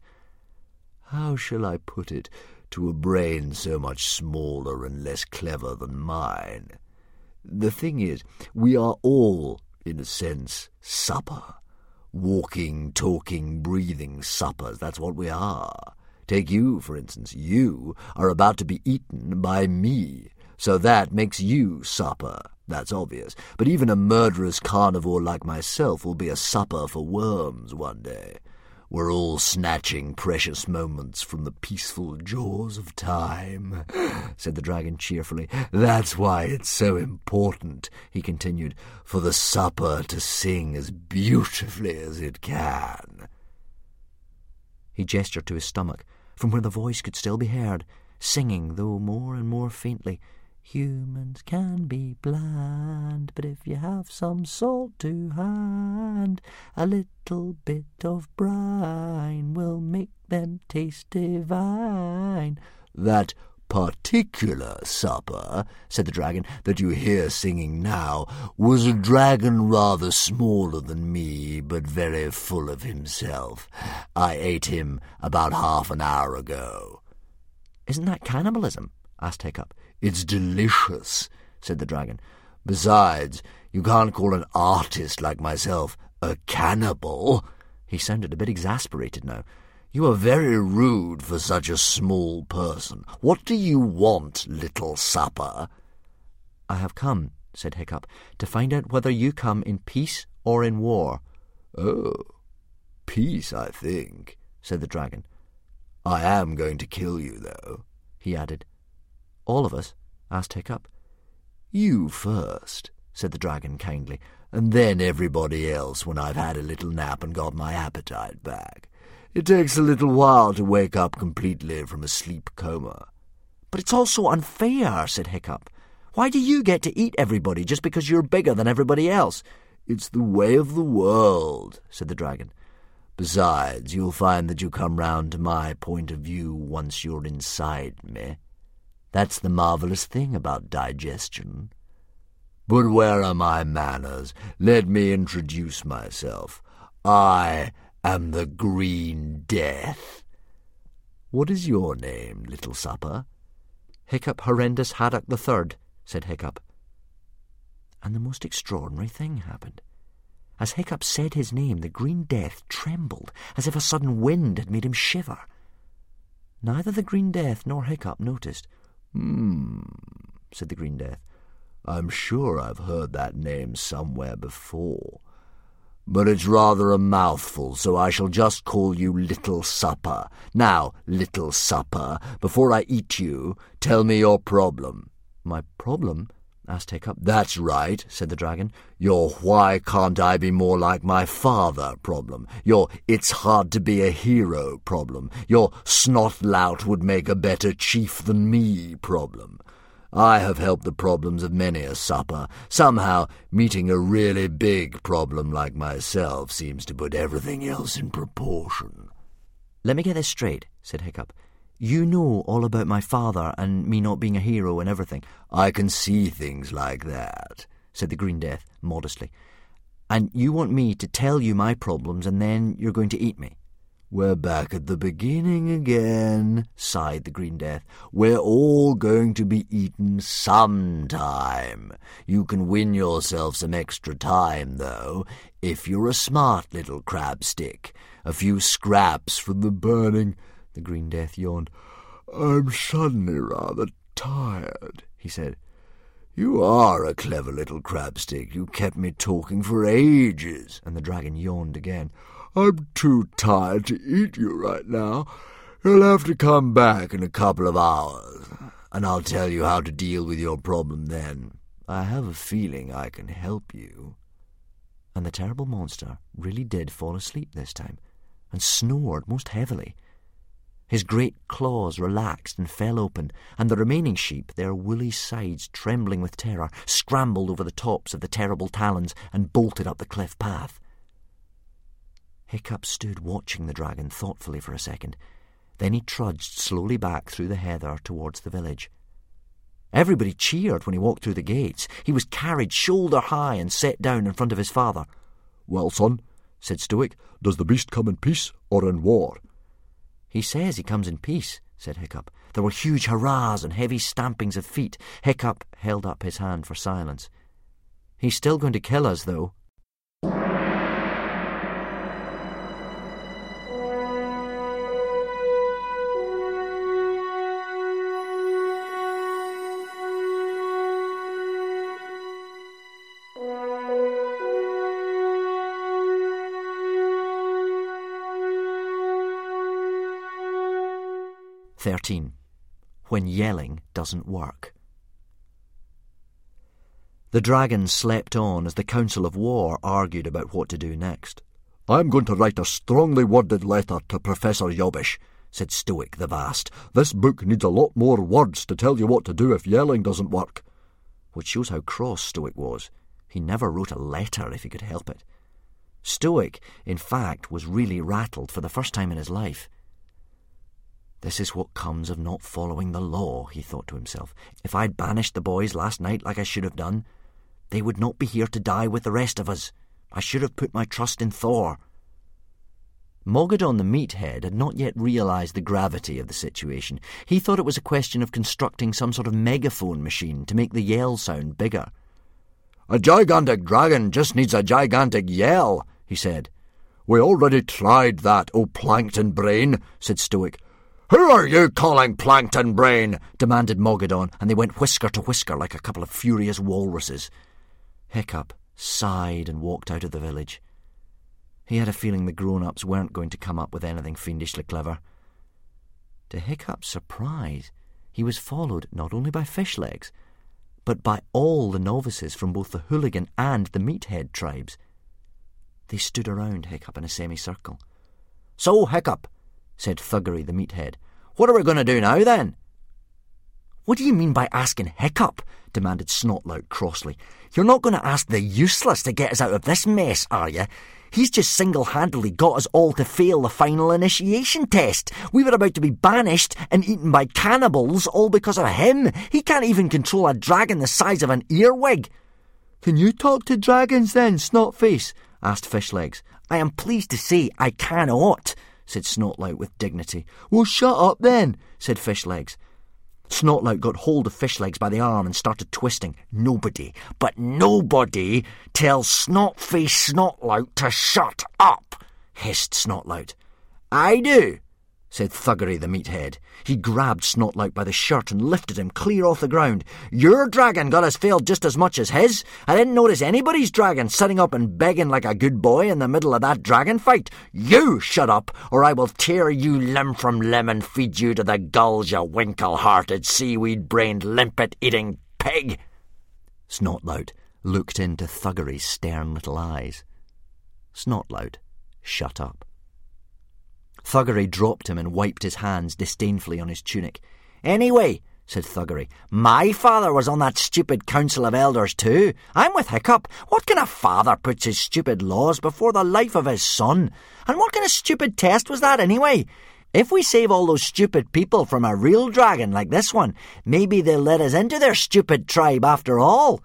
"How shall I put it to a brain so much smaller and less clever than mine? The thing is, we are all, in a sense, supper. Walking, talking, breathing suppers, that's what we are. Take you, for instance. You are about to be eaten by me, so that makes you supper. That's obvious. But even a murderous carnivore like myself will be a supper for worms one day. We're all snatching precious moments from the peaceful jaws of time," said the dragon cheerfully. "That's why it's so important," he continued, "for the supper to sing as beautifully as it can." He gestured to his stomach, from where the voice could still be heard, singing, though more and more faintly, "Humans can be bland, but if you have some salt to hand, a little bit of brine will make them taste divine." "That particular supper," said the dragon, "that you hear singing now, was a dragon rather smaller than me, but very full of himself. I ate him about half an hour ago." "Isn't that cannibalism?" asked Hiccup. "It's delicious," said the dragon. "Besides, you can't call an artist like myself a cannibal." He sounded a bit exasperated now. "You are very rude for such a small person. What do you want, little supper?" "I have come," said Hiccup, "to find out whether you come in peace or in war." "Oh, peace, I think," said the dragon. "I am going to kill you, though," he added. "All of us?" asked Hiccup. "You first," said the dragon kindly, "and then everybody else when I've had a little nap and got my appetite back. It takes a little while to wake up completely from a sleep coma." "But it's all so unfair," said Hiccup. "Why do you get to eat everybody just because you're bigger than everybody else?" "It's the way of the world," said the dragon. "Besides, you'll find that you come round to my point of view once you're inside me. That's the marvellous thing about digestion. But where are my manners? Let me introduce myself. I am the Green Death." "What is your name, little supper?" "Hiccup Horrendous Haddock III," said Hiccup. And the most extraordinary thing happened. As Hiccup said his name, the Green Death trembled, as if a sudden wind had made him shiver. Neither the Green Death nor Hiccup noticed. Said the Green Death. I'm sure I've heard that name somewhere before. But it's rather a mouthful, so I shall just call you Little Supper. Now, Little Supper, before I eat you, tell me your problem. My problem? Asked Hiccup. That's right, said the dragon. Your why can't I be more like my father problem. Your it's hard to be a hero problem. Your Snotlout would make a better chief than me problem. I have helped the problems of many a supper. Somehow, meeting a really big problem like myself seems to put everything else in proportion. Let me get this straight, said Hiccup. You know all about my father and me not being a hero and everything. I can see things like that, said the Green Death modestly. And you want me to tell you my problems and then you're going to eat me? We're back at the beginning again, sighed the Green Death. We're all going to be eaten sometime. You can win yourself some extra time, though, if you're a smart little crabstick. A few scraps from the burning... The Green Death yawned. I'm suddenly rather tired, he said. You are a clever little crabstick. You kept me talking for ages. And the dragon yawned again. I'm too tired to eat you right now. You'll have to come back in a couple of hours, and I'll tell you how to deal with your problem then. I have a feeling I can help you. And the terrible monster really did fall asleep this time, and snored most heavily. His great claws relaxed and fell open, and the remaining sheep, their woolly sides trembling with terror, scrambled over the tops of the terrible talons and bolted up the cliff path. Hiccup stood watching the dragon thoughtfully for a second. Then he trudged slowly back through the heather towards the village. Everybody cheered when he walked through the gates. He was carried shoulder high and set down in front of his father. Well, son, said Stoic, does the beast come in peace or in war? He says he comes in peace, said Hiccup. There were huge hurrahs and heavy stampings of feet. Hiccup held up his hand for silence. He's still going to kill us, though. When yelling doesn't work. The dragon slept on as the Council of War argued about what to do next. I'm going to write a strongly worded letter to Professor Yobbish, said Stoic the Vast. This book needs a lot more words to tell you what to do if yelling doesn't work. Which shows how cross Stoic was. He never wrote a letter if he could help it. Stoic, in fact, was really rattled for the first time in his life. This is what comes of not following the law, he thought to himself. If I'd banished the boys last night like I should have done, they would not be here to die with the rest of us. I should have put my trust in Thor. Mogadon the Meathead had not yet realised the gravity of the situation. He thought it was a question of constructing some sort of megaphone machine to make the yell sound bigger. A gigantic dragon just needs a gigantic yell, he said. We already tried that, oh Plankton Brain, said Stoic. Who are you calling Plankton Brain? Demanded Mogadon, and they went whisker to whisker like a couple of furious walruses. Hiccup sighed and walked out of the village. He had a feeling the grown-ups weren't going to come up with anything fiendishly clever. To Hiccup's surprise, he was followed not only by Fishlegs, but by all the novices from both the Hooligan and the Meathead tribes. They stood around Hiccup in a semicircle. So, Hiccup, said Thuggery the Meathead, what are we going to do now, then? What do you mean by asking Hiccup? Demanded Snotlout crossly. You're not going to ask the useless to get us out of this mess, are you? He's just single-handedly got us all to fail the final initiation test. We were about to be banished and eaten by cannibals all because of him. He can't even control a dragon the size of an earwig. Can you talk to dragons then, Snotface? Asked Fishlegs. I am pleased to say I cannot, said Snotlout with dignity. Well, shut up then, said Fishlegs. Snotlout got hold of Fishlegs by the arm and started twisting. Nobody, but nobody, tells Snotface Snotlout to shut up, hissed Snotlout. I do, said Thuggery the meathead. He grabbed Snotlout by the shirt and lifted him clear off the ground. Your dragon got us failed just as much as his. I didn't notice anybody's dragon sitting up and begging like a good boy in the middle of that dragon fight. You shut up, or I will tear you limb from limb and feed you to the gulls, you winkle-hearted, seaweed-brained, limpet-eating pig. Snotlout looked into Thuggery's stern little eyes. Snotlout shut up. Thuggery dropped him and wiped his hands disdainfully on his tunic. Anyway, said Thuggery, my father was on that stupid council of elders too. I'm with Hiccup. What kind of father puts his stupid laws before the life of his son? And what kind of stupid test was that anyway? If we save all those stupid people from a real dragon like this one, maybe they'll let us into their stupid tribe after all.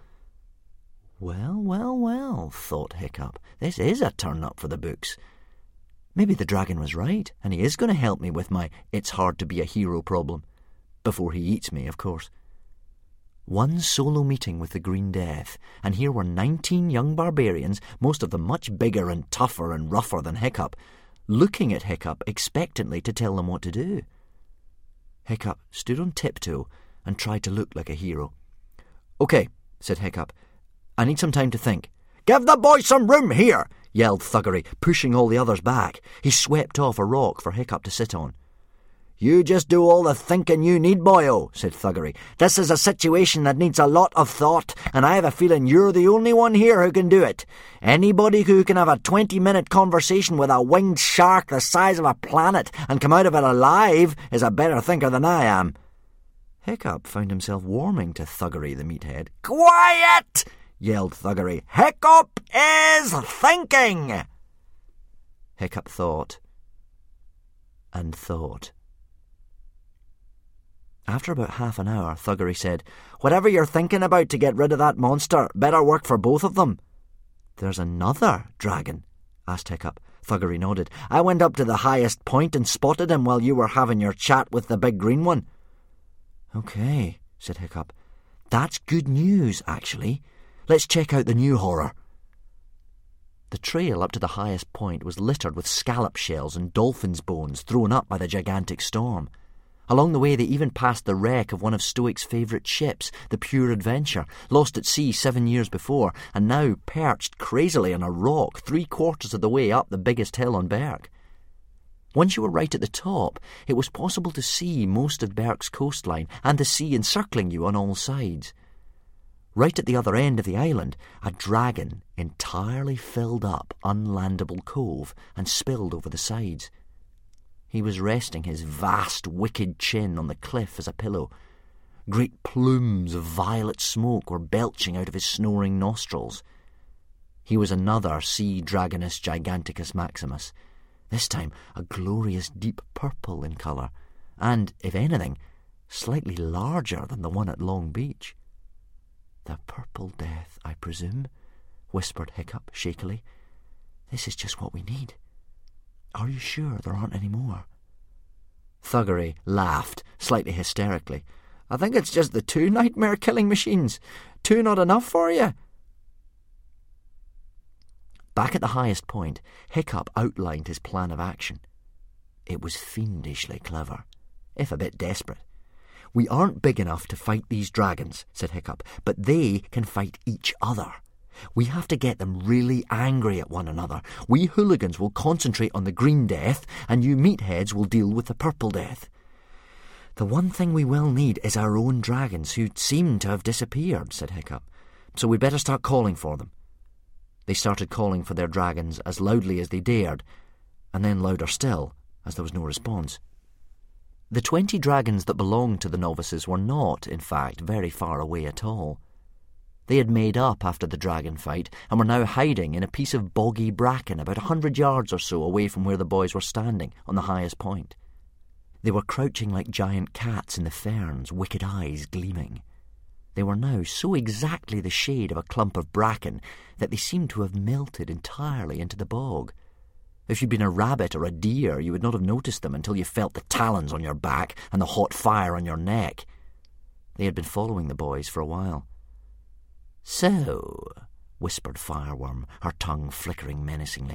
Well, thought Hiccup. This is a turn-up for the books. Maybe the dragon was right, and he is going to help me with my it's-hard-to-be-a-hero problem. Before he eats me, of course. One solo meeting with the Green Death, and here were 19 young barbarians, most of them much bigger and tougher and rougher than Hiccup, looking at Hiccup expectantly to tell them what to do. Hiccup stood on tiptoe and tried to look like a hero. "Okay," said Hiccup. "I need some time to think." "Give the boy some room here!" yelled Thuggery, pushing all the others back. He swept off a rock for Hiccup to sit on. "You just do all the thinking you need, boyo," said Thuggery. "This is a situation that needs a lot of thought, and I have a feeling you're the only one here who can do it. Anybody who can have a 20-minute conversation with a winged shark the size of a planet and come out of it alive is a better thinker than I am." Hiccup found himself warming to Thuggery the meathead. "Quiet!" yelled Thuggery. "Hiccup is thinking!" Hiccup thought and thought. After about half an hour, Thuggery said, "Whatever you're thinking about to get rid of that monster, better work for both of them." "There's another dragon?" asked Hiccup. Thuggery nodded. "I went up to the highest point and spotted him while you were having your chat with the big green one." "Okay," said Hiccup. "That's good news, actually. Let's check out the new horror." The trail up to the highest point was littered with scallop shells and dolphins' bones thrown up by the gigantic storm. Along the way they even passed the wreck of one of Stoick's favourite ships, the Pure Adventure, lost at sea 7 years before, and now perched crazily on a rock 3/4 of the way up the biggest hill on Berk. Once you were right at the top, it was possible to see most of Berk's coastline and the sea encircling you on all sides. Right at the other end of the island, a dragon entirely filled up Unlandable Cove and spilled over the sides. He was resting his vast, wicked chin on the cliff as a pillow. Great plumes of violet smoke were belching out of his snoring nostrils. He was another Sea Dragonus Giganticus Maximus, this time a glorious deep purple in colour, and, if anything, slightly larger than the one at Long Beach. "The Purple Death, I presume," whispered Hiccup shakily. "This is just what we need. Are you sure there aren't any more?" Thuggery laughed, slightly hysterically. "I think it's just the 2 nightmare-killing machines. 2 not enough for you?" Back at the highest point, Hiccup outlined his plan of action. It was fiendishly clever, if a bit desperate. "We aren't big enough to fight these dragons," said Hiccup, "but they can fight each other. We have to get them really angry at one another. We hooligans will concentrate on the Green Death, and you meatheads will deal with the Purple Death. The one thing we will need is our own dragons, who seem to have disappeared," said Hiccup. "So we'd better start calling for them." They started calling for their dragons as loudly as they dared, and then louder still, as there was no response. The 20 dragons that belonged to the novices were not, in fact, very far away at all. They had made up after the dragon fight and were now hiding in a piece of boggy bracken about 100 yards or so away from where the boys were standing on the highest point. They were crouching like giant cats in the ferns, wicked eyes gleaming. They were now so exactly the shade of a clump of bracken that they seemed to have melted entirely into the bog. If you'd been a rabbit or a deer, you would not have noticed them until you felt the talons on your back and the hot fire on your neck. They had been following the boys for a while. "So," whispered Fireworm, her tongue flickering menacingly,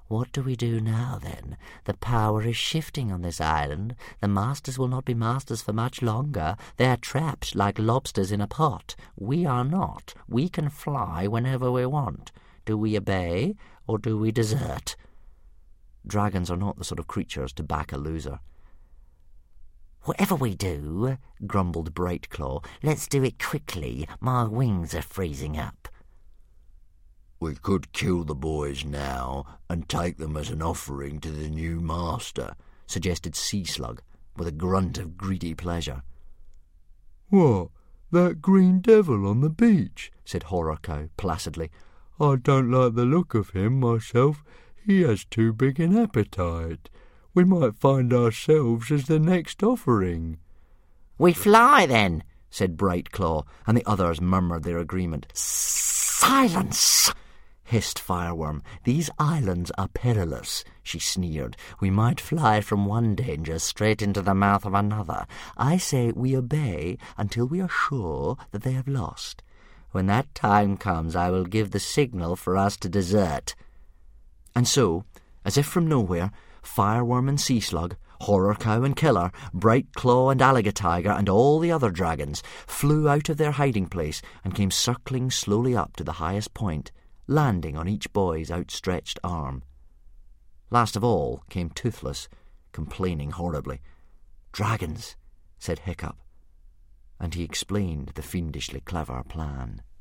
What do we do now, then? The power is shifting on this island. The masters will not be masters for much longer. They are trapped like lobsters in a pot. We are not. We can fly whenever we want. Do we obey, or do we desert? Dragons are not the sort of creatures to back a loser. Whatever we do, grumbled Brightclaw, let's do it quickly. My wings are freezing up. We could kill the boys now and take them as an offering to the new master, suggested Sea Slug, with a grunt of greedy pleasure. What, that green devil on the beach? Said Horror Cow placidly. I don't like the look of him myself. He has too big an appetite. We might find ourselves as the next offering. We fly, then, said Brightclaw, and the others murmured their agreement. Silence! Hissed Fireworm. These islands are perilous, she sneered. We might fly from one danger straight into the mouth of another. I say we obey until we are sure that they have lost. When that time comes, I will give the signal for us to desert. And so, as if from nowhere, Fireworm and Sea Slug, Horror Cow and Killer, Brightclaw and Alligator Tiger, and all the other dragons flew out of their hiding place and came circling slowly up to the highest point, landing on each boy's outstretched arm. Last of all came Toothless, complaining horribly. "Dragons," said Hiccup, and he explained the fiendishly clever plan.